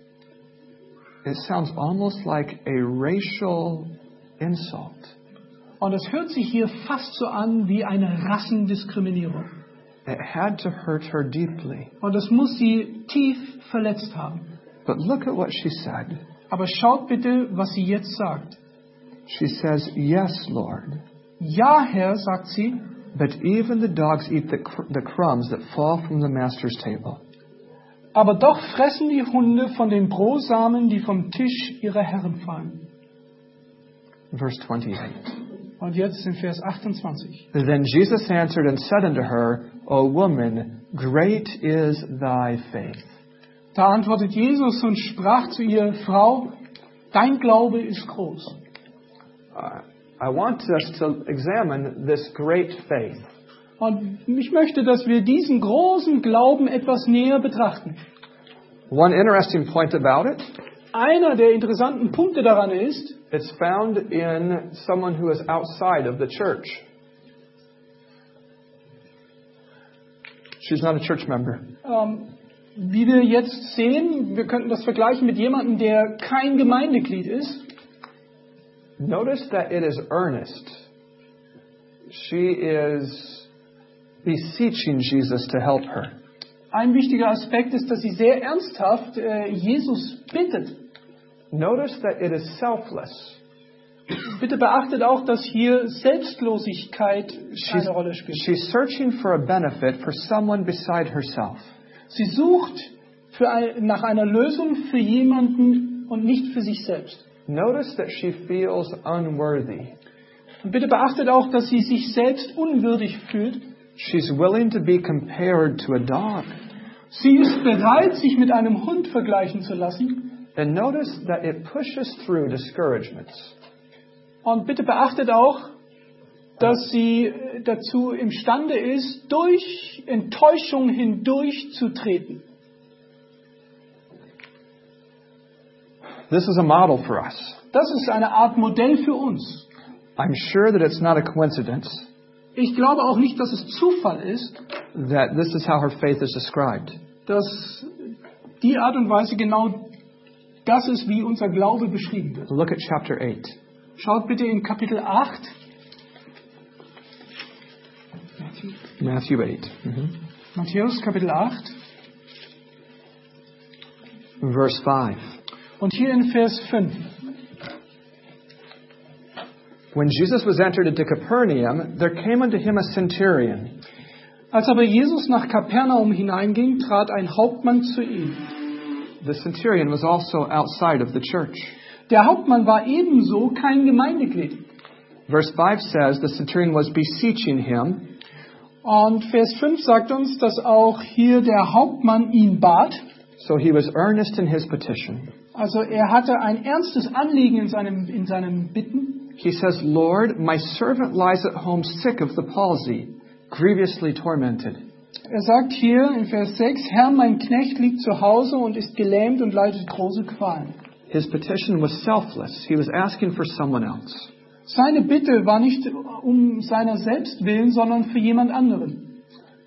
Speaker 1: It sounds almost like a racial insult.
Speaker 2: Und es hört sich hier fast so an wie eine Rassendiskriminierung.
Speaker 1: It had to hurt her deeply.
Speaker 2: Und es muss sie tief verletzt haben.
Speaker 1: But look at what she said.
Speaker 2: Aber schaut bitte, was sie jetzt sagt.
Speaker 1: She says, Yes, Lord.
Speaker 2: Ja, Herr, sagt sie.
Speaker 1: But even the dogs eat the, cr- the crumbs that fall from the master's table.
Speaker 2: Aber doch fressen die Hunde von den Brosamen, die vom Tisch ihrer Herren fallen.
Speaker 1: Verse twenty-eight.
Speaker 2: Und jetzt in Vers achtundzwanzig.
Speaker 1: Then Jesus answered and said unto her, O woman, great is thy faith.
Speaker 2: Da antwortet Jesus und sprach zu ihr, Frau, dein Glaube ist groß.
Speaker 1: Uh, I want us to examine this great faith.
Speaker 2: Und ich möchte, dass wir diesen großen Glauben etwas näher betrachten.
Speaker 1: One interesting point about it,
Speaker 2: Einer der interessanten Punkte daran ist,
Speaker 1: it's found in someone who is outside of the church. She's not a church member.
Speaker 2: ähm, wie wir jetzt sehen, wir könnten das vergleichen mit jemandem, der kein Gemeindeglied ist.
Speaker 1: Notice that it is earnest. She is beseeching Jesus to help her.
Speaker 2: Ein wichtiger Aspekt ist, dass sie sehr ernsthaft äh, Jesus bittet.
Speaker 1: Notice that it is selfless.
Speaker 2: Bitte beachtet auch, dass hier Selbstlosigkeit
Speaker 1: She's,
Speaker 2: eine Rolle spielt.
Speaker 1: she's searching for a benefit for someone beside herself.
Speaker 2: Sie sucht für ein, nach einer Lösung für jemanden und nicht für sich selbst.
Speaker 1: Notice that she feels unworthy.
Speaker 2: Und bitte beachtet auch, dass sie sich selbst unwürdig fühlt.
Speaker 1: She's willing to be compared to a dog.
Speaker 2: Sie ist bereit, sich mit einem Hund vergleichen zu lassen.
Speaker 1: And notice that it pushes through discouragements.
Speaker 2: Und bitte beachtet auch, dass sie dazu imstande ist, durch Enttäuschung hindurchzutreten.
Speaker 1: This is a model for us.
Speaker 2: Das ist eine Art Modell für uns.
Speaker 1: I'm sure that it's not a coincidence
Speaker 2: Ich glaube auch nicht, dass es Zufall ist,
Speaker 1: that this is how her faith is described.
Speaker 2: dass die Art und Weise genau das ist, wie unser Glaube beschrieben wird.
Speaker 1: Look at chapter eight.
Speaker 2: Schaut bitte in Kapitel acht.
Speaker 1: Matthew eight. Mhm.
Speaker 2: Matthäus Kapitel acht.
Speaker 1: Verse five.
Speaker 2: Und hier in Vers fünf.
Speaker 1: When Jesus was entered into Capernaum, there came unto him a centurion.
Speaker 2: Als aber Jesus nach Kapernaum hineinging, trat ein Hauptmann zu ihm.
Speaker 1: The centurion was also outside of the church.
Speaker 2: Der Hauptmann war ebenso kein Gemeindeglied.
Speaker 1: Verse five says the centurion was beseeching him.
Speaker 2: Und Vers fünf sagt uns, dass auch hier der Hauptmann ihn bat.
Speaker 1: So he was earnest in his petition.
Speaker 2: Also er hatte ein ernstes Anliegen in seinem, in seinem Bitten.
Speaker 1: He says, Lord, my servant lies at home sick of the palsy, grievously tormented.
Speaker 2: Er sagt hier in Vers sechs, Herr, mein Knecht liegt zu Hause und ist gelähmt und leidet große Qualen.
Speaker 1: His petition was selfless. He was asking for someone else.
Speaker 2: Seine Bitte war nicht um seiner selbst willen, sondern für jemand anderen.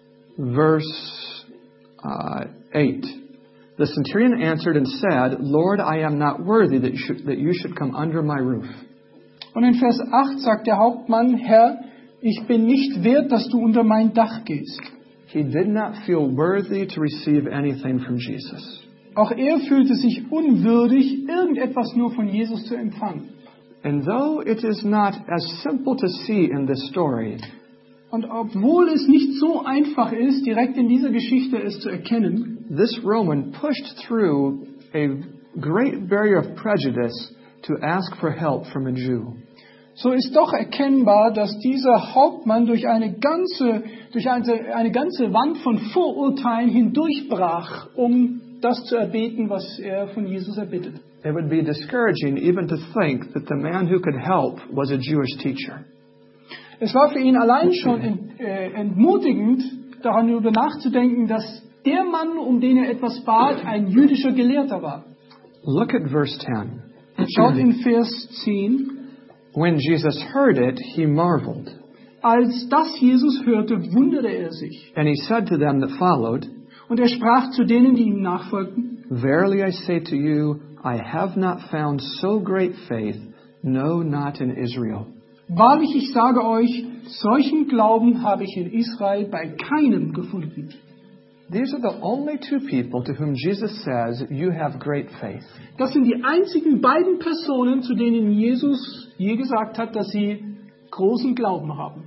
Speaker 1: Verse uh, eight. The centurion answered and said, Lord, I am not worthy that you should, that you should come under my roof.
Speaker 2: Und in Vers acht sagt der Hauptmann, Herr, ich bin nicht wert, dass du unter mein Dach gehst.
Speaker 1: He did not feel worthy to receive anything from Jesus.
Speaker 2: Auch er fühlte sich unwürdig, irgendetwas nur von Jesus zu empfangen.
Speaker 1: And though it is not as simple to see in this story,
Speaker 2: und obwohl es nicht so einfach ist, direkt in dieser Geschichte es zu erkennen,
Speaker 1: this Roman pushed through a great barrier of prejudice to ask for help from a Jew.
Speaker 2: So ist doch erkennbar, dass dieser Hauptmann durch eine ganze, durch eine, eine ganze Wand von Vorurteilen hindurchbrach, um das zu erbeten, was er von Jesus erbittet.
Speaker 1: It would be discouraging even to think that the man who could help was a Jewish teacher.
Speaker 2: Es war für ihn allein schon ent, äh, entmutigend, darüber nachzudenken, dass der Mann, um den er etwas bat, ein jüdischer Gelehrter war.
Speaker 1: Look at verse ten.
Speaker 2: Schaut in Vers zehn.
Speaker 1: When Jesus heard it, he marveled.
Speaker 2: Als das Jesus hörte, wunderte er sich.
Speaker 1: And he said to them that followed,
Speaker 2: und er sprach zu denen, die ihm nachfolgten,
Speaker 1: Verily I say to you, I have not found so great faith, no, not in Israel.
Speaker 2: Wahrlich, ich sage euch, solchen Glauben habe ich in Israel bei keinem gefunden.
Speaker 1: These are the only two people to whom Jesus says, you have great faith.
Speaker 2: Das sind die einzigen beiden Personen, zu denen Jesus je gesagt hat, dass sie großen Glauben haben.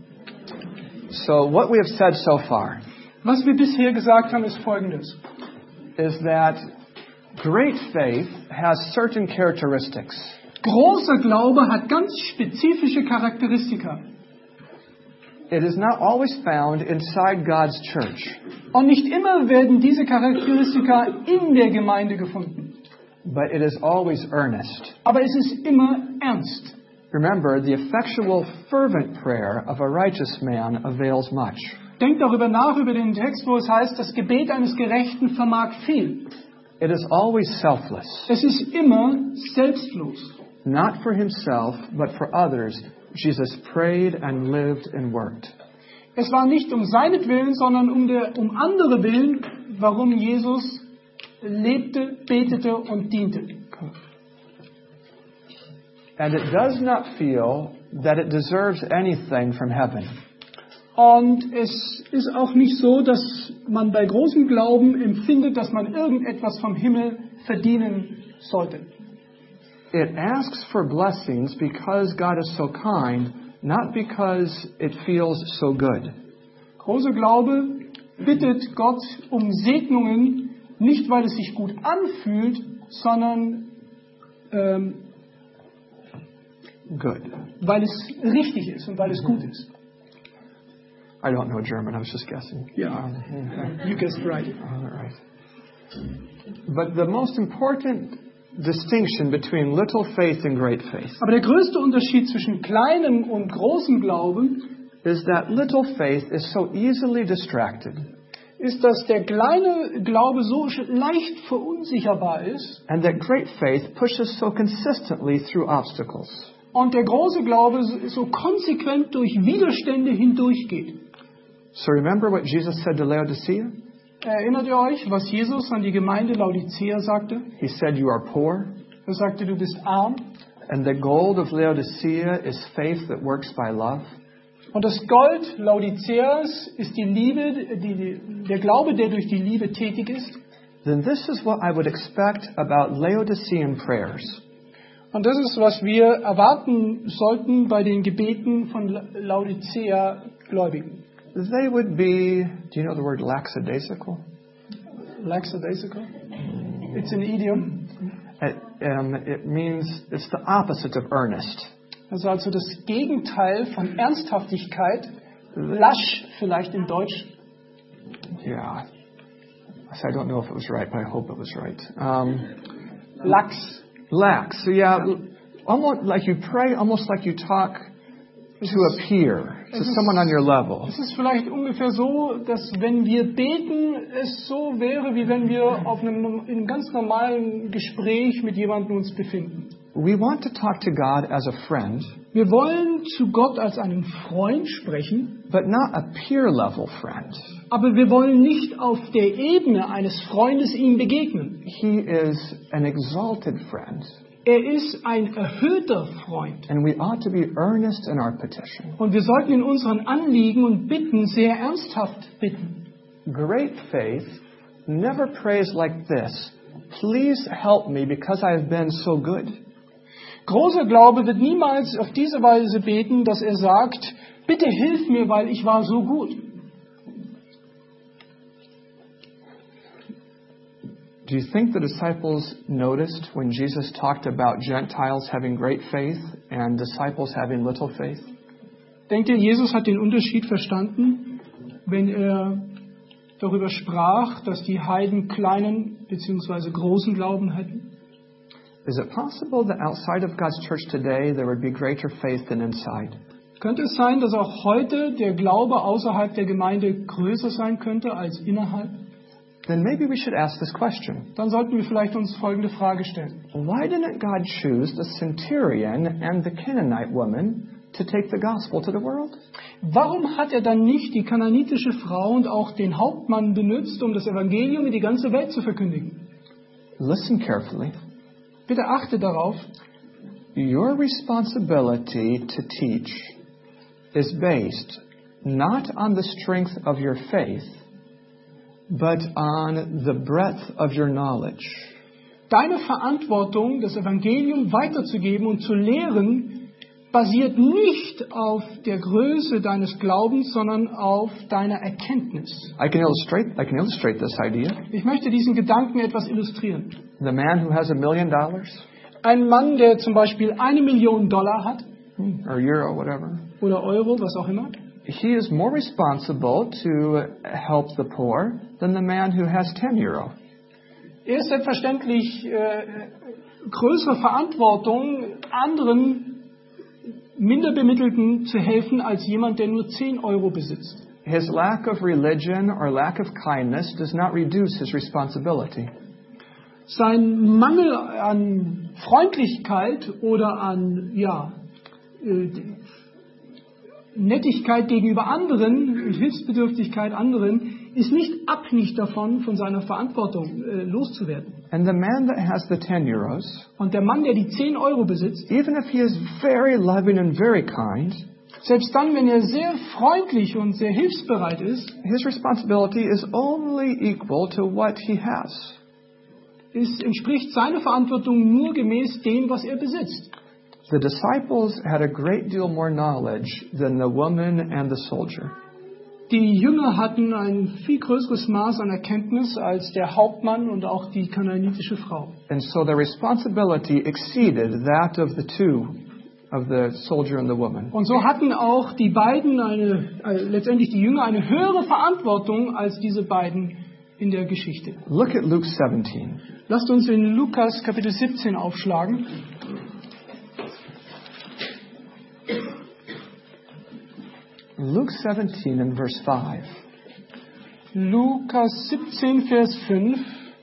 Speaker 1: So what we have said so far,
Speaker 2: was wir bisher gesagt haben, ist Folgendes:
Speaker 1: is that great faith has certain characteristics.
Speaker 2: Großer Glaube hat ganz spezifische Charakteristika.
Speaker 1: It is not always found inside God's church.
Speaker 2: Und nicht immer werden diese Charakteristika in der Gemeinde gefunden.
Speaker 1: But it is always earnest.
Speaker 2: Aber es ist immer ernst.
Speaker 1: Remember, the effectual, fervent prayer of a righteous man avails much.
Speaker 2: Denkt darüber nach, über den Text, wo es heißt, das Gebet eines Gerechten vermag viel.
Speaker 1: It is always selfless.
Speaker 2: Es ist immer selbstlos.
Speaker 1: Not for himself, but for others, Jesus prayed and lived and worked.
Speaker 2: Es war nicht um seinetwillen, sondern um, der, um andere Willen, warum Jesus lebte, betete und diente.
Speaker 1: And it does not feel that it deserves anything from heaven.
Speaker 2: Und es ist auch nicht so, dass man bei großem Glauben empfindet, dass man irgendetwas vom Himmel verdienen sollte.
Speaker 1: It asks for blessings because God is so kind, not because it feels so good.
Speaker 2: Großer Glaube bittet Gott um Segnungen, nicht weil es sich gut anfühlt, sondern ähm,
Speaker 1: good.
Speaker 2: weil es richtig ist und weil es gut ist.
Speaker 1: I don't know German, I was just guessing.
Speaker 2: Yeah, you guessed right.
Speaker 1: All right. But the most important distinction between little faith and great faith.
Speaker 2: Aber der größte Unterschied zwischen kleinem und großem Glauben
Speaker 1: is that little faith is so easily distracted.
Speaker 2: Ist, dass der kleine Glaube so leicht verunsicherbar ist.
Speaker 1: And that great faith pushes so consistently through obstacles.
Speaker 2: Und der große Glaube so konsequent durch Widerstände hindurchgeht.
Speaker 1: So remember what Jesus said to Laodicea?
Speaker 2: Erinnert ihr euch, was Jesus an die Gemeinde Laodicea sagte?
Speaker 1: He said, you are poor.
Speaker 2: Er sagte, du bist arm.
Speaker 1: And the gold of Laodicea is faith that works by love.
Speaker 2: Und das Gold Laodiceas ist die Liebe, die, die, der Glaube, der durch die Liebe tätig ist.
Speaker 1: Then this is what I would expect about Laodicean prayers.
Speaker 2: Und das ist, was wir erwarten sollten bei den Gebeten von Laodicea-Gläubigen.
Speaker 1: They would be, do you know the word lackadaisical?
Speaker 2: Lackadaisical? It's an idiom.
Speaker 1: It, um, it means it's the opposite of earnest.
Speaker 2: Also also das Gegenteil von Ernsthaftigkeit. Lasch vielleicht in Deutsch.
Speaker 1: Yeah. I don't know if it was right, but I hope it was right. Um,
Speaker 2: Lax.
Speaker 1: lax. So yeah, almost like you pray, almost like you talk to a peer, to someone on your level.
Speaker 2: Es ist vielleicht ungefähr so, dass wenn wir beten, es so wäre, wie wenn wir auf einem, in einem ganz normalen Gespräch mit jemandem uns befinden.
Speaker 1: We want to talk to God as a friend,
Speaker 2: Wir wollen zu Gott als einen Freund sprechen,
Speaker 1: but not a peer-level friend.
Speaker 2: aber wir wollen nicht auf der Ebene eines Freundes ihm begegnen.
Speaker 1: He is an exalted friend,
Speaker 2: Er ist ein erhöhter Freund.
Speaker 1: and we ought to be earnest in our petition.
Speaker 2: Und wir sollten in unseren Anliegen und Bitten sehr ernsthaft bitten.
Speaker 1: Great faith never prays like this, please help me because I have been so good.
Speaker 2: Großer Glaube wird niemals auf diese Weise beten, dass er sagt, bitte hilf mir, weil ich war so gut.
Speaker 1: Do you think the disciples noticed when Jesus talked about Gentiles having great faith and disciples having little faith?
Speaker 2: Denkt ihr, Jesus hat den Unterschied verstanden, wenn er darüber sprach, dass die Heiden kleinen bzw. großen Glauben hätten?
Speaker 1: Is it possible that outside of God's church today there would be greater faith than inside?
Speaker 2: Könnte es sein, dass auch heute der Glaube außerhalb der Gemeinde größer sein könnte als innerhalb?
Speaker 1: Then maybe we should ask this question.
Speaker 2: Dann sollten wir vielleicht uns folgende Frage stellen.
Speaker 1: Why didn't God choose the centurion and the Canaanite woman to take the gospel to the world?
Speaker 2: Warum hat er dann nicht die kananitische Frau und auch den Hauptmann benutzt, um das Evangelium in die ganze Welt zu verkündigen?
Speaker 1: Listen carefully.
Speaker 2: Bitte achte darauf,
Speaker 1: Your responsibility to teach is based not on the strength of your faith, but on the breadth of your knowledge.
Speaker 2: deine Verantwortung, das Evangelium weiterzugeben und zu lehren, basiert nicht auf der Größe deines Glaubens, sondern auf deiner Erkenntnis.
Speaker 1: I can illustrate I can illustrate this idea.
Speaker 2: Ich möchte diesen Gedanken etwas illustrieren.
Speaker 1: The man who has a million dollars
Speaker 2: Ein Mann, der zum Beispiel eine Million Dollar hat,
Speaker 1: or euro, whatever,
Speaker 2: oder Euro, was auch immer,
Speaker 1: he is more responsible to help the poor than the man who has ten euro.
Speaker 2: er ist selbstverständlich äh, größere Verantwortung, anderen Minderbemittelten zu helfen, als jemand, der nur zehn Euro besitzt.
Speaker 1: His lack of religion or lack of kindness does not reduce his responsibility.
Speaker 2: Sein Mangel an Freundlichkeit oder an ja, äh, Nettigkeit gegenüber anderen und Hilfsbedürftigkeit anderen ist nicht abhängig davon, von seiner Verantwortung äh, loszuwerden.
Speaker 1: And the man that has the ten euros,
Speaker 2: Und der Mann, der die zehn Euro besitzt,
Speaker 1: even if he is very loving and very kind,
Speaker 2: selbst dann, wenn er sehr freundlich und sehr hilfsbereit ist,
Speaker 1: his responsibility is only equal to what he has.
Speaker 2: ist, entspricht seine Verantwortung nur gemäß dem, was er besitzt.
Speaker 1: The disciples had a great deal more knowledge than the woman and the soldier.
Speaker 2: Die Jünger hatten ein viel größeres Maß an Erkenntnis als der Hauptmann und auch die kananitische Frau.
Speaker 1: And so their responsibility exceeded that of the two, of the soldier and the woman.
Speaker 2: Und so hatten auch die beiden, eine, äh, letztendlich die Jünger, eine höhere Verantwortung als diese beiden in der Geschichte.
Speaker 1: Look at Luke seventeen.
Speaker 2: Lasst uns in Lukas Kapitel siebzehn aufschlagen.
Speaker 1: Luke seventeen and verse five.
Speaker 2: Lukas siebzehn, Vers fünf.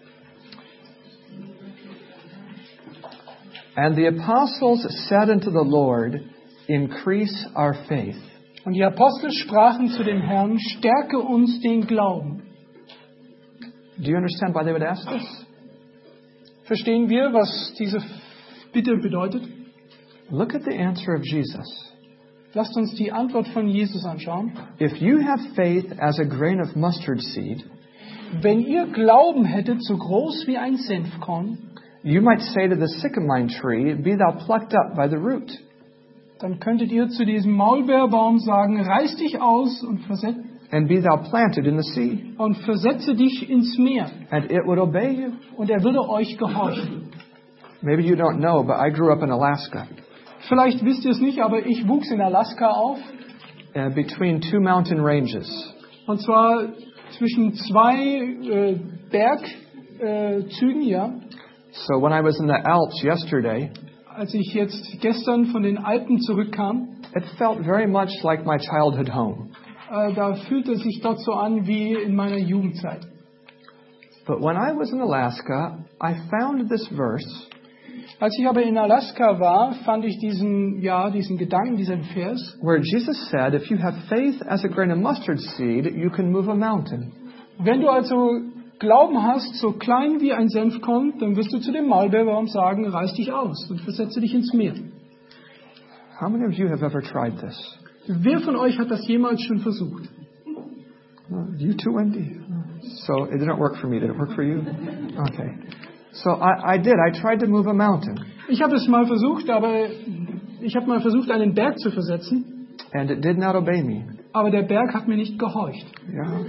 Speaker 1: And the apostles said unto the Lord, increase our faith.
Speaker 2: Und die Apostel sprachen zu dem Herrn, stärke uns den Glauben.
Speaker 1: Do you understand why they would ask this?
Speaker 2: Verstehen wir, was diese Bitte bedeutet?
Speaker 1: Look at the answer of Jesus.
Speaker 2: Lasst uns die Antwort von Jesus anschauen.
Speaker 1: If you have faith as a grain of mustard seed,
Speaker 2: Wenn ihr Glauben hättet, so groß wie ein Senfkorn,
Speaker 1: you might say to the sycamore tree, be thou plucked up by the root,
Speaker 2: dann könntet ihr zu diesem Maulbeerbaum sagen, reiß dich aus und versetze,
Speaker 1: and be thou planted in the sea,
Speaker 2: und versetze dich ins Meer.
Speaker 1: and it would obey you.
Speaker 2: Und er würde euch gehorchen.
Speaker 1: Maybe you don't know, but I grew up in Alaska,
Speaker 2: Vielleicht wisst ihr es nicht, aber ich wuchs in Alaska auf.
Speaker 1: uh, between two mountain ranges.
Speaker 2: Und zwar zwischen zwei äh, Bergzügen, äh, Zügen, ja.
Speaker 1: So when I was in the Alps yesterday,
Speaker 2: Als ich jetzt gestern von den Alpen zurückkam,
Speaker 1: it felt very much like my childhood home.
Speaker 2: äh, da fühlte es sich dort so an wie in meiner Jugendzeit.
Speaker 1: But when I was in Alaska, I found this verse
Speaker 2: Als ich aber in Alaska war, fand ich diesen, ja, diesen Gedanken, diesen Vers,
Speaker 1: where Jesus said, if you have faith as a grain of mustard seed, you can move a mountain.
Speaker 2: wenn du also Glauben hast, so klein wie ein Senfkorn, dann wirst du zu dem Maulbeerbaum sagen, reiß dich aus und versetze dich ins Meer.
Speaker 1: How many of you have ever tried this?
Speaker 2: Wer von euch hat das jemals schon versucht?
Speaker 1: Uh, You too, Wendy? So it didn't work for me. Did it work for you? Okay. So I, I did. I tried to move a mountain,
Speaker 2: Ich habe es mal versucht, aber ich habe mal versucht, einen Berg zu versetzen,
Speaker 1: and it did not obey me.
Speaker 2: aber der Berg hat mir nicht gehorcht.
Speaker 1: Yeah.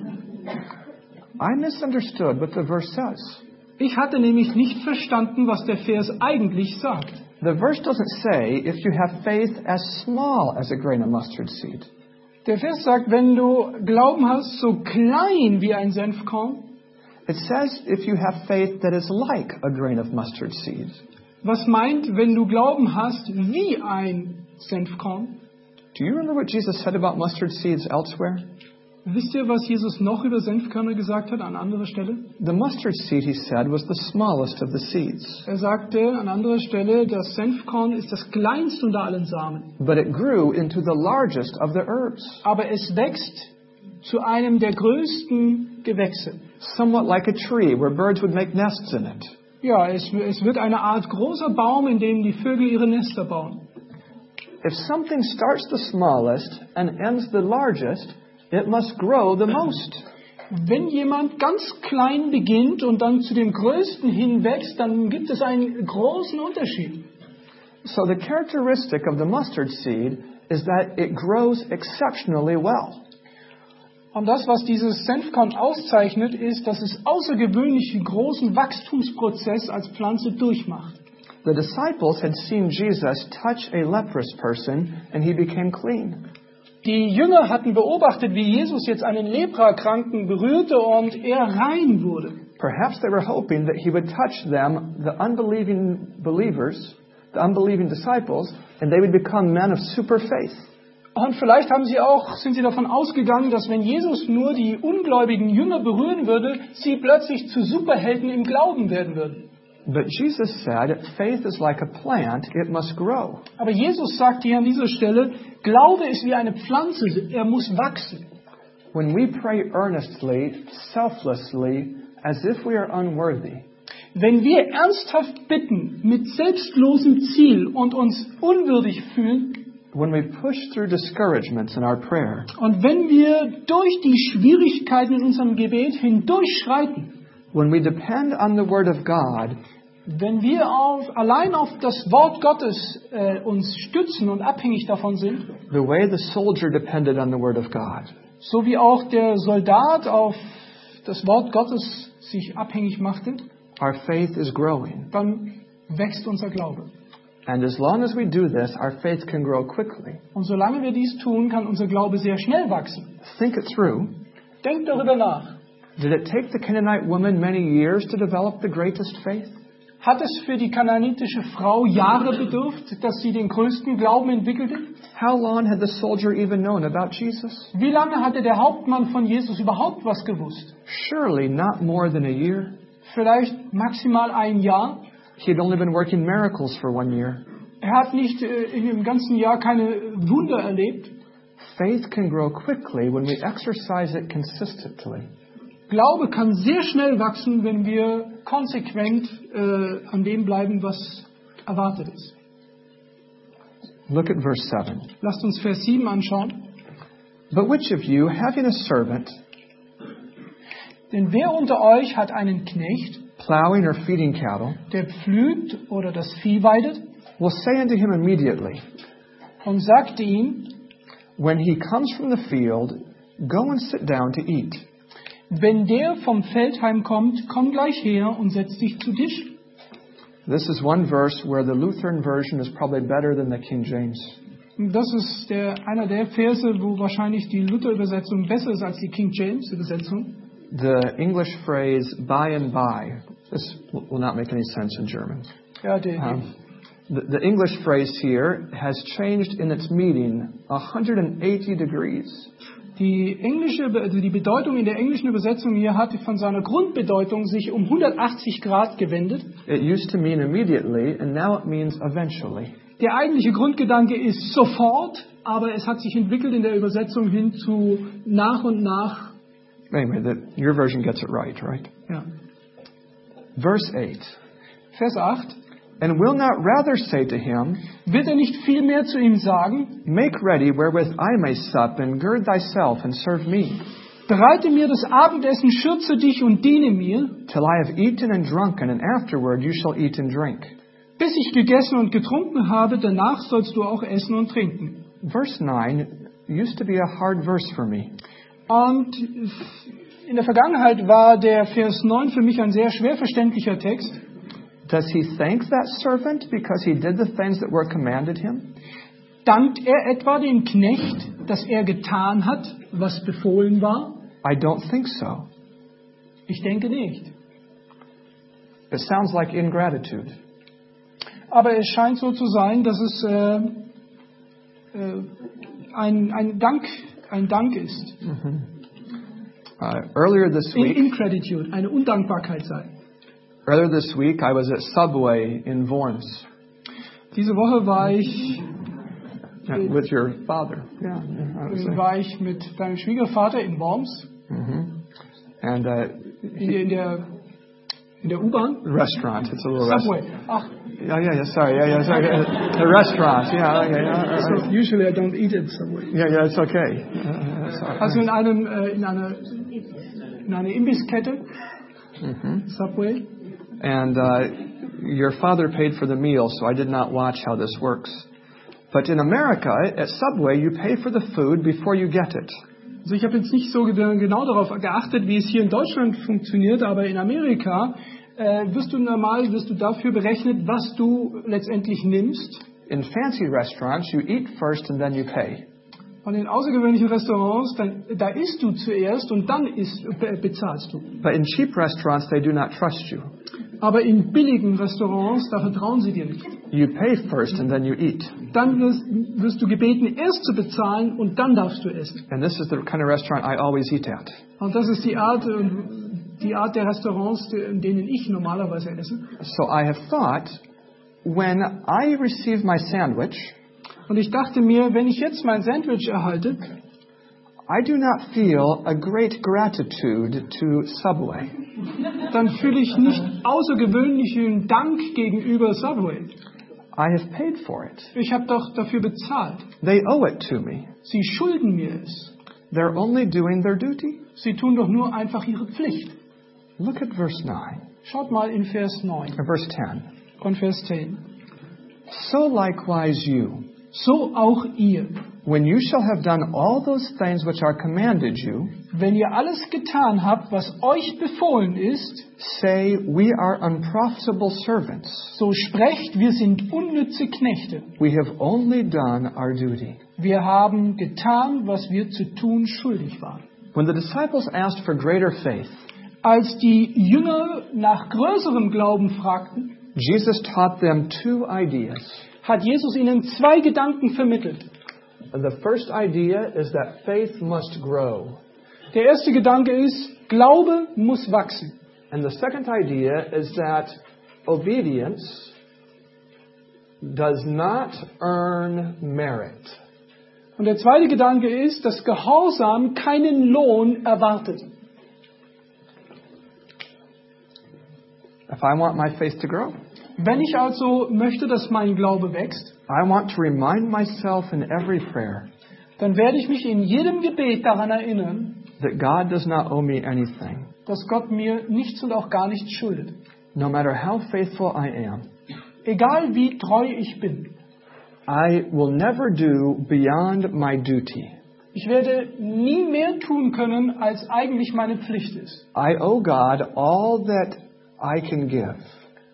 Speaker 1: I misunderstood what the verse says.
Speaker 2: Ich hatte nämlich nicht verstanden, was der Vers eigentlich sagt.
Speaker 1: The verse doesn't say if you have faith as small as a grain of mustard seed.
Speaker 2: Der Vers sagt, wenn du Glauben hast, so klein wie ein Senfkorn.
Speaker 1: It says if you have faith that is like a grain of mustard seed.
Speaker 2: Was meint, wenn du Glauben hast wie ein Senfkorn?
Speaker 1: Do you remember what Jesus said about mustard seeds elsewhere?
Speaker 2: Wisst ihr, was Jesus noch über Senfkörner gesagt hat an anderer Stelle?
Speaker 1: The mustard seed, he said, was the smallest of the seeds.
Speaker 2: Er sagte an anderer Stelle, das Senfkorn ist das kleinste unter allen Samen.
Speaker 1: But it grew into the largest of the herbs,
Speaker 2: Aber es wächst zu einem der größten Gewächse.
Speaker 1: somewhat like a tree where birds would make nests in it.
Speaker 2: Ja, es, es wird eine Art großer Baum, in dem die Vögel ihre Nester bauen.
Speaker 1: If something starts the smallest and ends the largest, it must grow the most.
Speaker 2: Wenn jemand ganz klein beginnt und dann zu dem Größten hinwächst, dann gibt es einen großen Unterschied.
Speaker 1: So the characteristic of the mustard seed is that it grows exceptionally well.
Speaker 2: Und das, was dieses Senfkorn auszeichnet, ist, dass es außergewöhnlich einen großen Wachstumsprozess als Pflanze durchmacht.
Speaker 1: The disciples had seen Jesus touch a leprous person and he became clean.
Speaker 2: Die Jünger hatten beobachtet, wie Jesus jetzt einen Leprakranken berührte und er rein wurde.
Speaker 1: Perhaps they were hoping that he would touch them, the unbelieving believers, the unbelieving disciples, and they would become men of super faith.
Speaker 2: Und vielleicht haben sie auch, sind sie davon ausgegangen, dass wenn Jesus nur die ungläubigen Jünger berühren würde, sie plötzlich zu Superhelden im Glauben werden würden.
Speaker 1: But Jesus said, faith is like a plant, it must grow.
Speaker 2: Aber Jesus sagt hier an dieser Stelle, Glaube ist wie eine Pflanze, er muss wachsen.
Speaker 1: When we pray earnestly, selflessly, as if we are unworthy,
Speaker 2: Wenn wir ernsthaft bitten, mit selbstlosem Ziel und uns unwürdig fühlen,
Speaker 1: when we push through discouragements in our prayer,
Speaker 2: und wenn wir durch die Schwierigkeiten in unserem Gebet hindurchschreiten,
Speaker 1: when we depend on the Word of God,
Speaker 2: wenn wir auf, allein auf das Wort Gottes äh, uns stützen und abhängig davon sind,
Speaker 1: the way the soldier depended on the Word of God,
Speaker 2: so wie auch der Soldat auf das Wort Gottes sich abhängig machte,
Speaker 1: our faith is growing.
Speaker 2: dann wächst unser Glaube.
Speaker 1: And as long as we do this, our faith can grow quickly.
Speaker 2: Und solange wir dies tun, kann unser Glaube sehr schnell wachsen.
Speaker 1: Think it through.
Speaker 2: Denkt darüber nach.
Speaker 1: Did it take the Canaanite woman many years to develop the greatest faith?
Speaker 2: Hat es für die kanaanitische Frau Jahre bedurft, dass sie den größten Glauben entwickelte?
Speaker 1: How long had the soldier even known about Jesus?
Speaker 2: Wie lange hatte der Hauptmann von Jesus überhaupt was gewusst?
Speaker 1: Surely not more than a year.
Speaker 2: Vielleicht maximal ein Jahr.
Speaker 1: He had only been working miracles for one year.
Speaker 2: Er hat nicht äh, in dem ganzen Jahr keine Wunder erlebt.
Speaker 1: Faith can grow quickly when we exercise it consistently.
Speaker 2: Glaube kann sehr schnell wachsen, wenn wir konsequent äh, an dem bleiben, was erwartet ist.
Speaker 1: Look at verse seven.
Speaker 2: Lasst uns Vers sieben anschauen.
Speaker 1: But which of you, having a servant,
Speaker 2: Denn wer unter euch hat einen Knecht,
Speaker 1: plowing or feeding cattle,
Speaker 2: der pflügt oder das Vieh weidet,
Speaker 1: will say unto him immediately,
Speaker 2: und sagte ihm,
Speaker 1: when he comes from the field, go and sit down to eat.
Speaker 2: wenn der vom Feld heimkommt, komm gleich her und setz dich zu Tisch.
Speaker 1: This is one verse where the Lutheran version is probably better than the King James.
Speaker 2: Das ist der, einer der Verse, wo wahrscheinlich die Luther-Übersetzung besser ist als die King James-Übersetzung.
Speaker 1: The English phrase by and by, this will not make any sense in German.
Speaker 2: Ja, die,
Speaker 1: Um, the, the English phrase here has changed in its meaning one hundred eighty degrees.
Speaker 2: die, englische, also die Bedeutung in der englischen Übersetzung hier hat von seiner Grundbedeutung sich um hundertachtzig Grad gewendet.
Speaker 1: It used to mean immediately, and now it means eventually.
Speaker 2: Der eigentliche Grundgedanke ist sofort, aber es hat sich entwickelt in der Übersetzung hin zu nach und nach.
Speaker 1: Anyway, the, your version gets it right, right?
Speaker 2: Ja.
Speaker 1: Verse eight.
Speaker 2: Vers acht.
Speaker 1: And will not rather say to him,
Speaker 2: Wird er nicht viel mehr zu ihm sagen?
Speaker 1: make ready wherewith I may sup, and gird thyself, and serve me,
Speaker 2: Bereite mir das Abendessen, schürze dich und diene mir,
Speaker 1: till I have eaten and drunken, and afterward you shall eat and drink.
Speaker 2: bis ich gegessen und getrunken habe, danach sollst du auch essen und trinken.
Speaker 1: Verse nine used to be a hard verse for me.
Speaker 2: Und in der Vergangenheit war der Vers neun für mich ein sehr schwer verständlicher Text.
Speaker 1: Does he thank that servant because he did the things that were commanded him?
Speaker 2: Dankt er etwa dem Knecht, dass er getan hat, was befohlen war?
Speaker 1: I don't think so.
Speaker 2: Ich denke nicht.
Speaker 1: It sounds like ingratitude.
Speaker 2: Aber es scheint so zu sein, dass es äh, äh, ein, ein, Dank, ein Dank ist.
Speaker 1: Uh, earlier this
Speaker 2: In,
Speaker 1: week,
Speaker 2: Ingratitude, eine Undankbarkeit sei.
Speaker 1: earlier this week, I was at Subway in Worms
Speaker 2: Diese Woche war ich,
Speaker 1: uh, with your father. Yeah, yeah, I was there.
Speaker 2: war ich mit deinem Schwiegervater in Worms,
Speaker 1: And uh,
Speaker 2: in der, in der, in der U-Bahn.
Speaker 1: restaurant. It's a little
Speaker 2: Subway.
Speaker 1: restaurant.
Speaker 2: Ach,
Speaker 1: Yeah, yeah, yeah. Sorry. Yeah, yeah. Sorry. Uh, The restaurant. Yeah. Okay. Yeah, all
Speaker 2: so
Speaker 1: right.
Speaker 2: usually I don't eat at Subway.
Speaker 1: Yeah, yeah. It's okay. Uh, sorry.
Speaker 2: Also in einem, äh, in einer, in einer Imbisskette, Subway.
Speaker 1: And uh, your father paid for the meal, so I did not watch how this works. But in America, at Subway, you pay for the food before you get it.
Speaker 2: Also ich habe jetzt nicht so ge- genau darauf geachtet, wie es hier in Deutschland funktioniert, aber in Amerika äh, wirst du normal, wirst du dafür berechnet, was du letztendlich nimmst.
Speaker 1: In fancy restaurants, you eat first and then you pay.
Speaker 2: Und in außergewöhnlichen Restaurants, dann, da isst du zuerst und dann isst, be- bezahlst du.
Speaker 1: But in cheap restaurants, they do not trust you.
Speaker 2: Aber in billigen Restaurants, da vertrauen sie dir nicht.
Speaker 1: You pay first and then you eat.
Speaker 2: Dann wirst, wirst du gebeten, erst zu bezahlen und dann darfst du essen.
Speaker 1: And this is the kind of restaurant I always eat at.
Speaker 2: Und das ist die Art, äh, die Art der Restaurants, die- in denen ich normalerweise esse.
Speaker 1: So I have thought, when I receive my sandwich,
Speaker 2: Und ich dachte mir, wenn ich jetzt mein Sandwich erhalte,
Speaker 1: I do not feel a great gratitude to Subway.
Speaker 2: dann fühle ich nicht außergewöhnlichen Dank gegenüber Subway.
Speaker 1: I have paid for it.
Speaker 2: Ich habe doch dafür bezahlt.
Speaker 1: They owe it to me.
Speaker 2: Sie schulden mir es.
Speaker 1: They're only doing their duty.
Speaker 2: Sie tun doch nur einfach ihre Pflicht.
Speaker 1: Look at verse nine,
Speaker 2: Schaut mal in Vers neun
Speaker 1: or verse ten.
Speaker 2: und Vers zehn.
Speaker 1: So likewise you,
Speaker 2: So auch ihr,
Speaker 1: when you shall have done all those things which are commanded you,
Speaker 2: wenn ihr alles getan habt, was euch befohlen ist,
Speaker 1: say, we are unprofitable servants.
Speaker 2: so sprecht, wir sind unnütze Knechte.
Speaker 1: We have only done our duty.
Speaker 2: Wir haben getan, was wir zu tun schuldig waren.
Speaker 1: When the disciples asked for greater faith,
Speaker 2: Als die Jünger nach größerem Glauben fragten,
Speaker 1: Jesus taught them two ideas.
Speaker 2: hat Jesus ihnen zwei Gedanken vermittelt.
Speaker 1: The first idea is that faith must grow.
Speaker 2: Der erste Gedanke ist, Glaube muss wachsen.
Speaker 1: And the second idea is that obedience does not earn merit.
Speaker 2: Und der zweite Gedanke ist, dass Gehorsam keinen Lohn erwartet.
Speaker 1: If I want my faith to grow,
Speaker 2: Wenn ich also möchte, dass mein Glaube wächst,
Speaker 1: I want to remind myself in every prayer
Speaker 2: dann werde ich mich in jedem Gebet daran erinnern,
Speaker 1: that God does not owe me anything.
Speaker 2: dass Gott mir nichts und auch gar nichts schuldet.
Speaker 1: No matter how faithful I am,
Speaker 2: Egal wie treu ich bin,
Speaker 1: I will never do beyond my duty.
Speaker 2: ich werde nie mehr tun können, als eigentlich meine Pflicht ist.
Speaker 1: I owe God all that I can give.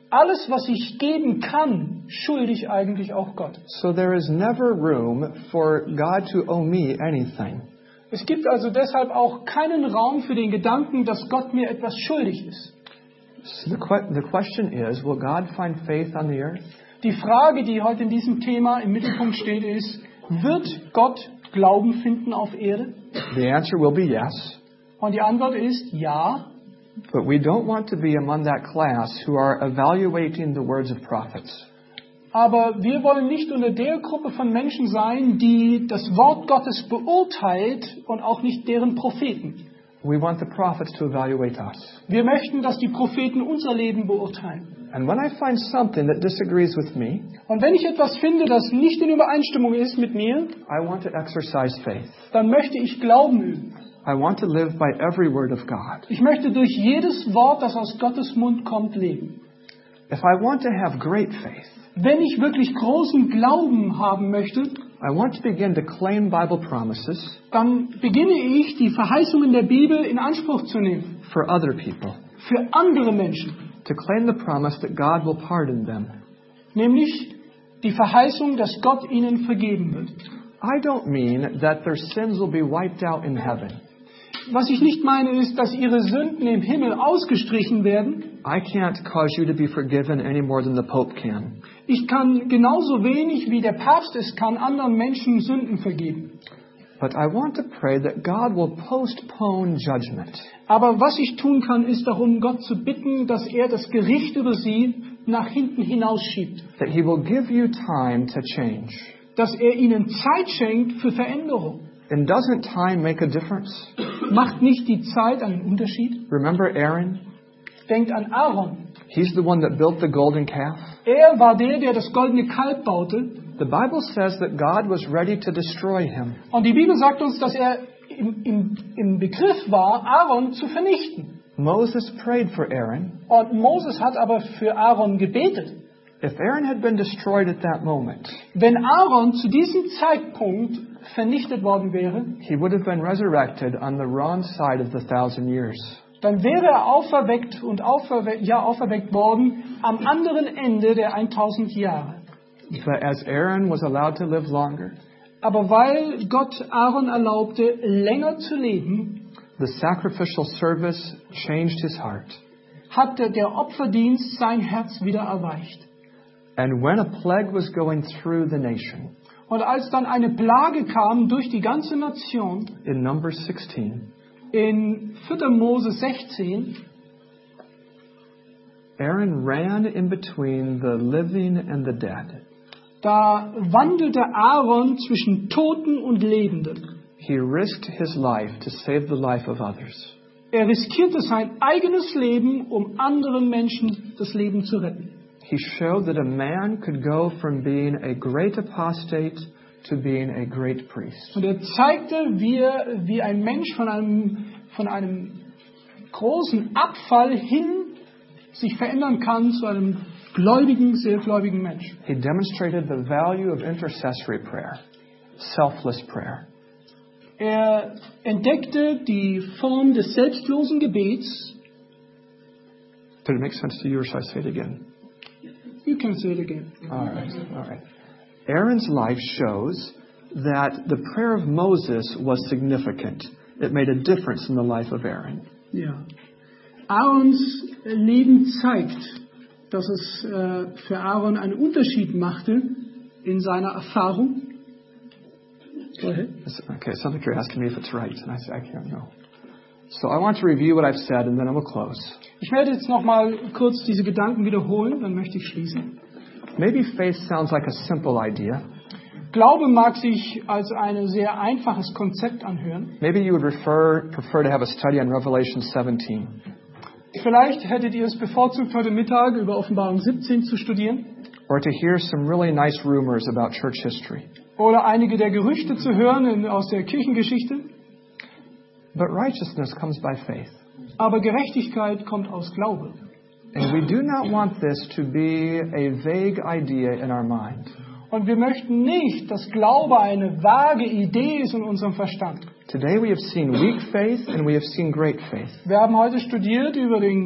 Speaker 2: alles, was ich geben kann, schulde ich eigentlich auch Gott.
Speaker 1: So there is never room for God to owe me anything.
Speaker 2: Es gibt also deshalb auch keinen Raum für den Gedanken, dass Gott mir etwas schuldig ist.
Speaker 1: So the, que- the question is, will God find faith on the earth?
Speaker 2: Die Frage, die heute in diesem Thema im Mittelpunkt steht, ist, wird Gott Glauben finden auf Erde?
Speaker 1: The answer will be yes.
Speaker 2: Und die Antwort ist ja.
Speaker 1: But we don't want to be among that class who are evaluating the words of prophets.
Speaker 2: Aber wir wollen nicht unter der Gruppe von Menschen sein, die das Wort Gottes beurteilt und auch nicht deren Propheten.
Speaker 1: We want the prophets to evaluate us.
Speaker 2: Wir möchten, dass die Propheten unser Leben beurteilen.
Speaker 1: And when I find something that disagrees with me,
Speaker 2: Und wenn ich etwas finde, das nicht in Übereinstimmung ist mit mir,
Speaker 1: I want to exercise faith.
Speaker 2: dann möchte ich Glauben üben.
Speaker 1: I want to live by every word of God.
Speaker 2: Ich möchte durch jedes Wort, das aus Gottes Mund kommt, leben.
Speaker 1: If I want to have great faith,
Speaker 2: Wenn ich wirklich großen Glauben haben möchte,
Speaker 1: I want to begin to claim Bible promises
Speaker 2: dann beginne ich, die Verheißungen der Bibel in Anspruch zu nehmen.
Speaker 1: for other people.
Speaker 2: Für andere Menschen.
Speaker 1: To claim the promise that God will pardon them.
Speaker 2: Nämlich die Verheißung, dass Gott ihnen vergeben wird.
Speaker 1: I don't mean that their sins will be wiped out in heaven.
Speaker 2: Was ich nicht meine, ist, dass ihre Sünden im Himmel ausgestrichen werden.
Speaker 1: I can't cause you to be forgiven any more than the Pope can.
Speaker 2: Ich kann genauso wenig, wie der Papst es kann, anderen Menschen Sünden vergeben.
Speaker 1: But I want to pray that God will postpone judgment.
Speaker 2: Aber was ich tun kann, ist darum, Gott zu bitten, dass er das Gericht über sie nach hinten hinausschiebt.
Speaker 1: That He will give you time to change.
Speaker 2: Dass er ihnen Zeit schenkt für Veränderung.
Speaker 1: And doesn't time make a difference?
Speaker 2: Macht nicht die Zeit einen Unterschied?
Speaker 1: Remember Aaron?
Speaker 2: Denkt an Aaron.
Speaker 1: He's the one that built the golden calf.
Speaker 2: Er war der, der das goldene Kalb baute.
Speaker 1: The Bible says that God was ready to destroy him.
Speaker 2: Und die Bibel sagt uns, dass er im, im, im Begriff war, Aaron zu vernichten.
Speaker 1: Moses prayed for Aaron.
Speaker 2: Und Moses hat aber für Aaron gebetet.
Speaker 1: If Aaron had been destroyed at that moment,
Speaker 2: Wenn Aaron zu diesem Zeitpunkt vernichtet worden wäre,
Speaker 1: he would have been resurrected on the wrong side of the thousand years.
Speaker 2: dann wäre er auferweckt und auferweckt, ja, auferweckt worden am anderen Ende der tausend Jahre.
Speaker 1: But as Aaron was allowed to live longer,
Speaker 2: Aber weil Gott Aaron erlaubte, länger zu leben,
Speaker 1: the sacrificial service changed his heart.
Speaker 2: hatte der Opferdienst sein Herz wieder erweicht.
Speaker 1: And when a plague was going through the nation,
Speaker 2: Und als dann eine Plage kam durch die ganze Nation,
Speaker 1: in Numbers sixteen,
Speaker 2: in vierter Mose sechzehn,
Speaker 1: Aaron ran in between the living and the dead.
Speaker 2: da wandelte Aaron zwischen Toten und Lebenden.
Speaker 1: He risked his life to save the life of others.
Speaker 2: Er riskierte sein eigenes Leben, um anderen Menschen das Leben zu retten.
Speaker 1: He showed that a man could go from being a great apostate to being a great priest.
Speaker 2: Und er zeigte, wie, er, wie ein Mensch von einem, von einem großen Abfall hin sich verändern kann zu einem gläubigen, sehr gläubigen Mensch.
Speaker 1: He demonstrated the value of intercessory prayer, selfless prayer.
Speaker 2: Er entdeckte die Form des selbstlosen Gebets.
Speaker 1: Did it make sense to you, or should I say it again?
Speaker 2: You can say it again.
Speaker 1: All right, all right. Aaron's life shows that the prayer of Moses was significant. It made a difference in the life of Aaron.
Speaker 2: Ja. Aarons Leben zeigt, dass es äh, für Aaron einen Unterschied machte in seiner Erfahrung. Go ahead.
Speaker 1: Okay, it sounds like you're asking me if it's right, and I say I can't know. So I want to review what I've said, and then I will close.
Speaker 2: Ich werde jetzt noch mal kurz diese Gedanken wiederholen, dann möchte ich schließen.
Speaker 1: Maybe faith sounds like a simple idea.
Speaker 2: Glaube mag sich als ein sehr einfaches Konzept anhören.
Speaker 1: Maybe you would refer, prefer to have a study on Revelation seventeen.
Speaker 2: Vielleicht hättet ihr es bevorzugt, heute Mittag über Offenbarung siebzehn zu studieren.
Speaker 1: Or to hear some really nice rumors about church history.
Speaker 2: Oder einige der Gerüchte zu hören in, aus der Kirchengeschichte.
Speaker 1: But righteousness comes by faith.
Speaker 2: Aber Gerechtigkeit kommt aus Glaube.
Speaker 1: And we do not want this to be a vague idea in our mind.
Speaker 2: Und wir möchten nicht, dass Glaube eine vage Idee ist in unserem Verstand.
Speaker 1: Today we have seen weak faith and we have seen great faith.
Speaker 2: Wir haben heute studiert über den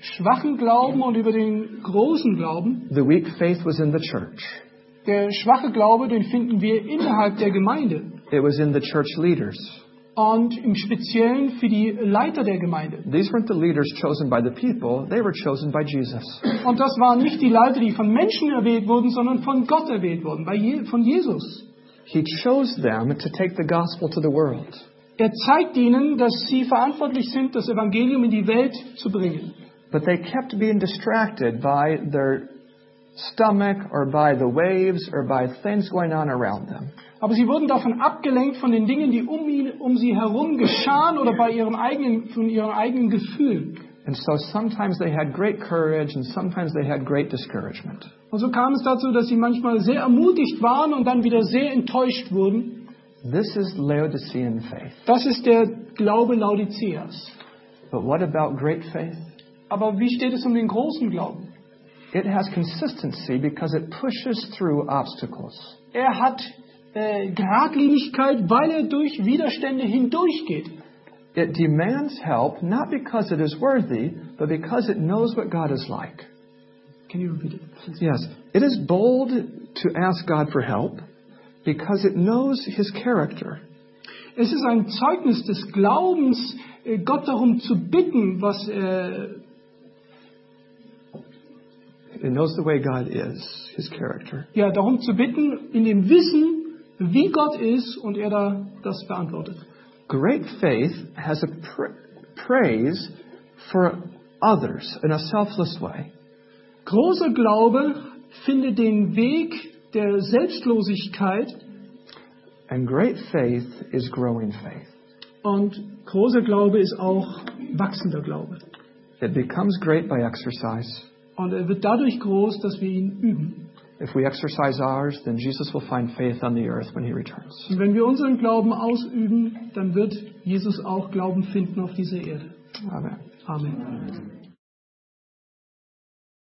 Speaker 2: schwachen Glauben und über den großen Glauben.
Speaker 1: The weak faith was in the church.
Speaker 2: Der schwache Glaube, den finden wir innerhalb der Gemeinde.
Speaker 1: It was in the church leaders.
Speaker 2: Und im Speziellen für die Leiter der Gemeinde.
Speaker 1: These weren't the leaders chosen by the people, they were chosen by Jesus.
Speaker 2: Und das waren nicht die Leiter, die von Menschen erwählt wurden, sondern von Gott erwählt wurden, bei Je- von Jesus.
Speaker 1: He chose them to take the gospel to the world.
Speaker 2: Er zeigt ihnen, dass sie verantwortlich sind, das Evangelium in die Welt zu bringen.
Speaker 1: But they kept being distracted by their stomach or by the waves or by things going on around them.
Speaker 2: Aber sie wurden davon abgelenkt von den Dingen, die um, ihn, um sie herum geschahen oder bei ihrem eigenen, von ihren eigenen Gefühlen.
Speaker 1: And so sometimes they had great courage and sometimes they had great discouragement.
Speaker 2: Und so kam es dazu, dass sie manchmal sehr ermutigt waren und dann wieder sehr enttäuscht wurden.
Speaker 1: This is Laodicean faith.
Speaker 2: Das ist der Glaube Laodiceas.
Speaker 1: But what about great faith?
Speaker 2: Aber wie steht es um den großen Glauben?
Speaker 1: It has consistency because it pushes through obstacles.
Speaker 2: Er hat äh, Geradlinigkeit, weil er durch Widerstände hindurchgeht.
Speaker 1: It demands help not because it is worthy, but because it knows what God is like.
Speaker 2: Can you repeat it?
Speaker 1: Yes, it is bold to ask God for help because it knows His character.
Speaker 2: Es ist ein Zeugnis des Glaubens, äh, Gott darum zu bitten, was äh,
Speaker 1: It knows the way God is, His character.
Speaker 2: ja, darum zu bitten, in dem Wissen, wie Gott ist und er da das verantwortet.
Speaker 1: Great faith has a pr- praise for others in a selfless way.
Speaker 2: Großer Glaube findet den Weg der Selbstlosigkeit
Speaker 1: And great faith is growing faith.
Speaker 2: und großer Glaube ist auch wachsender Glaube.
Speaker 1: It becomes great by exercise.
Speaker 2: Und er wird dadurch groß, dass wir ihn üben.
Speaker 1: If we exercise ours, then Jesus will find faith on the earth when He returns.
Speaker 2: Und wenn wir unseren Glauben ausüben, dann wird Jesus auch Glauben finden auf dieser Erde.
Speaker 1: Amen.
Speaker 2: Amen.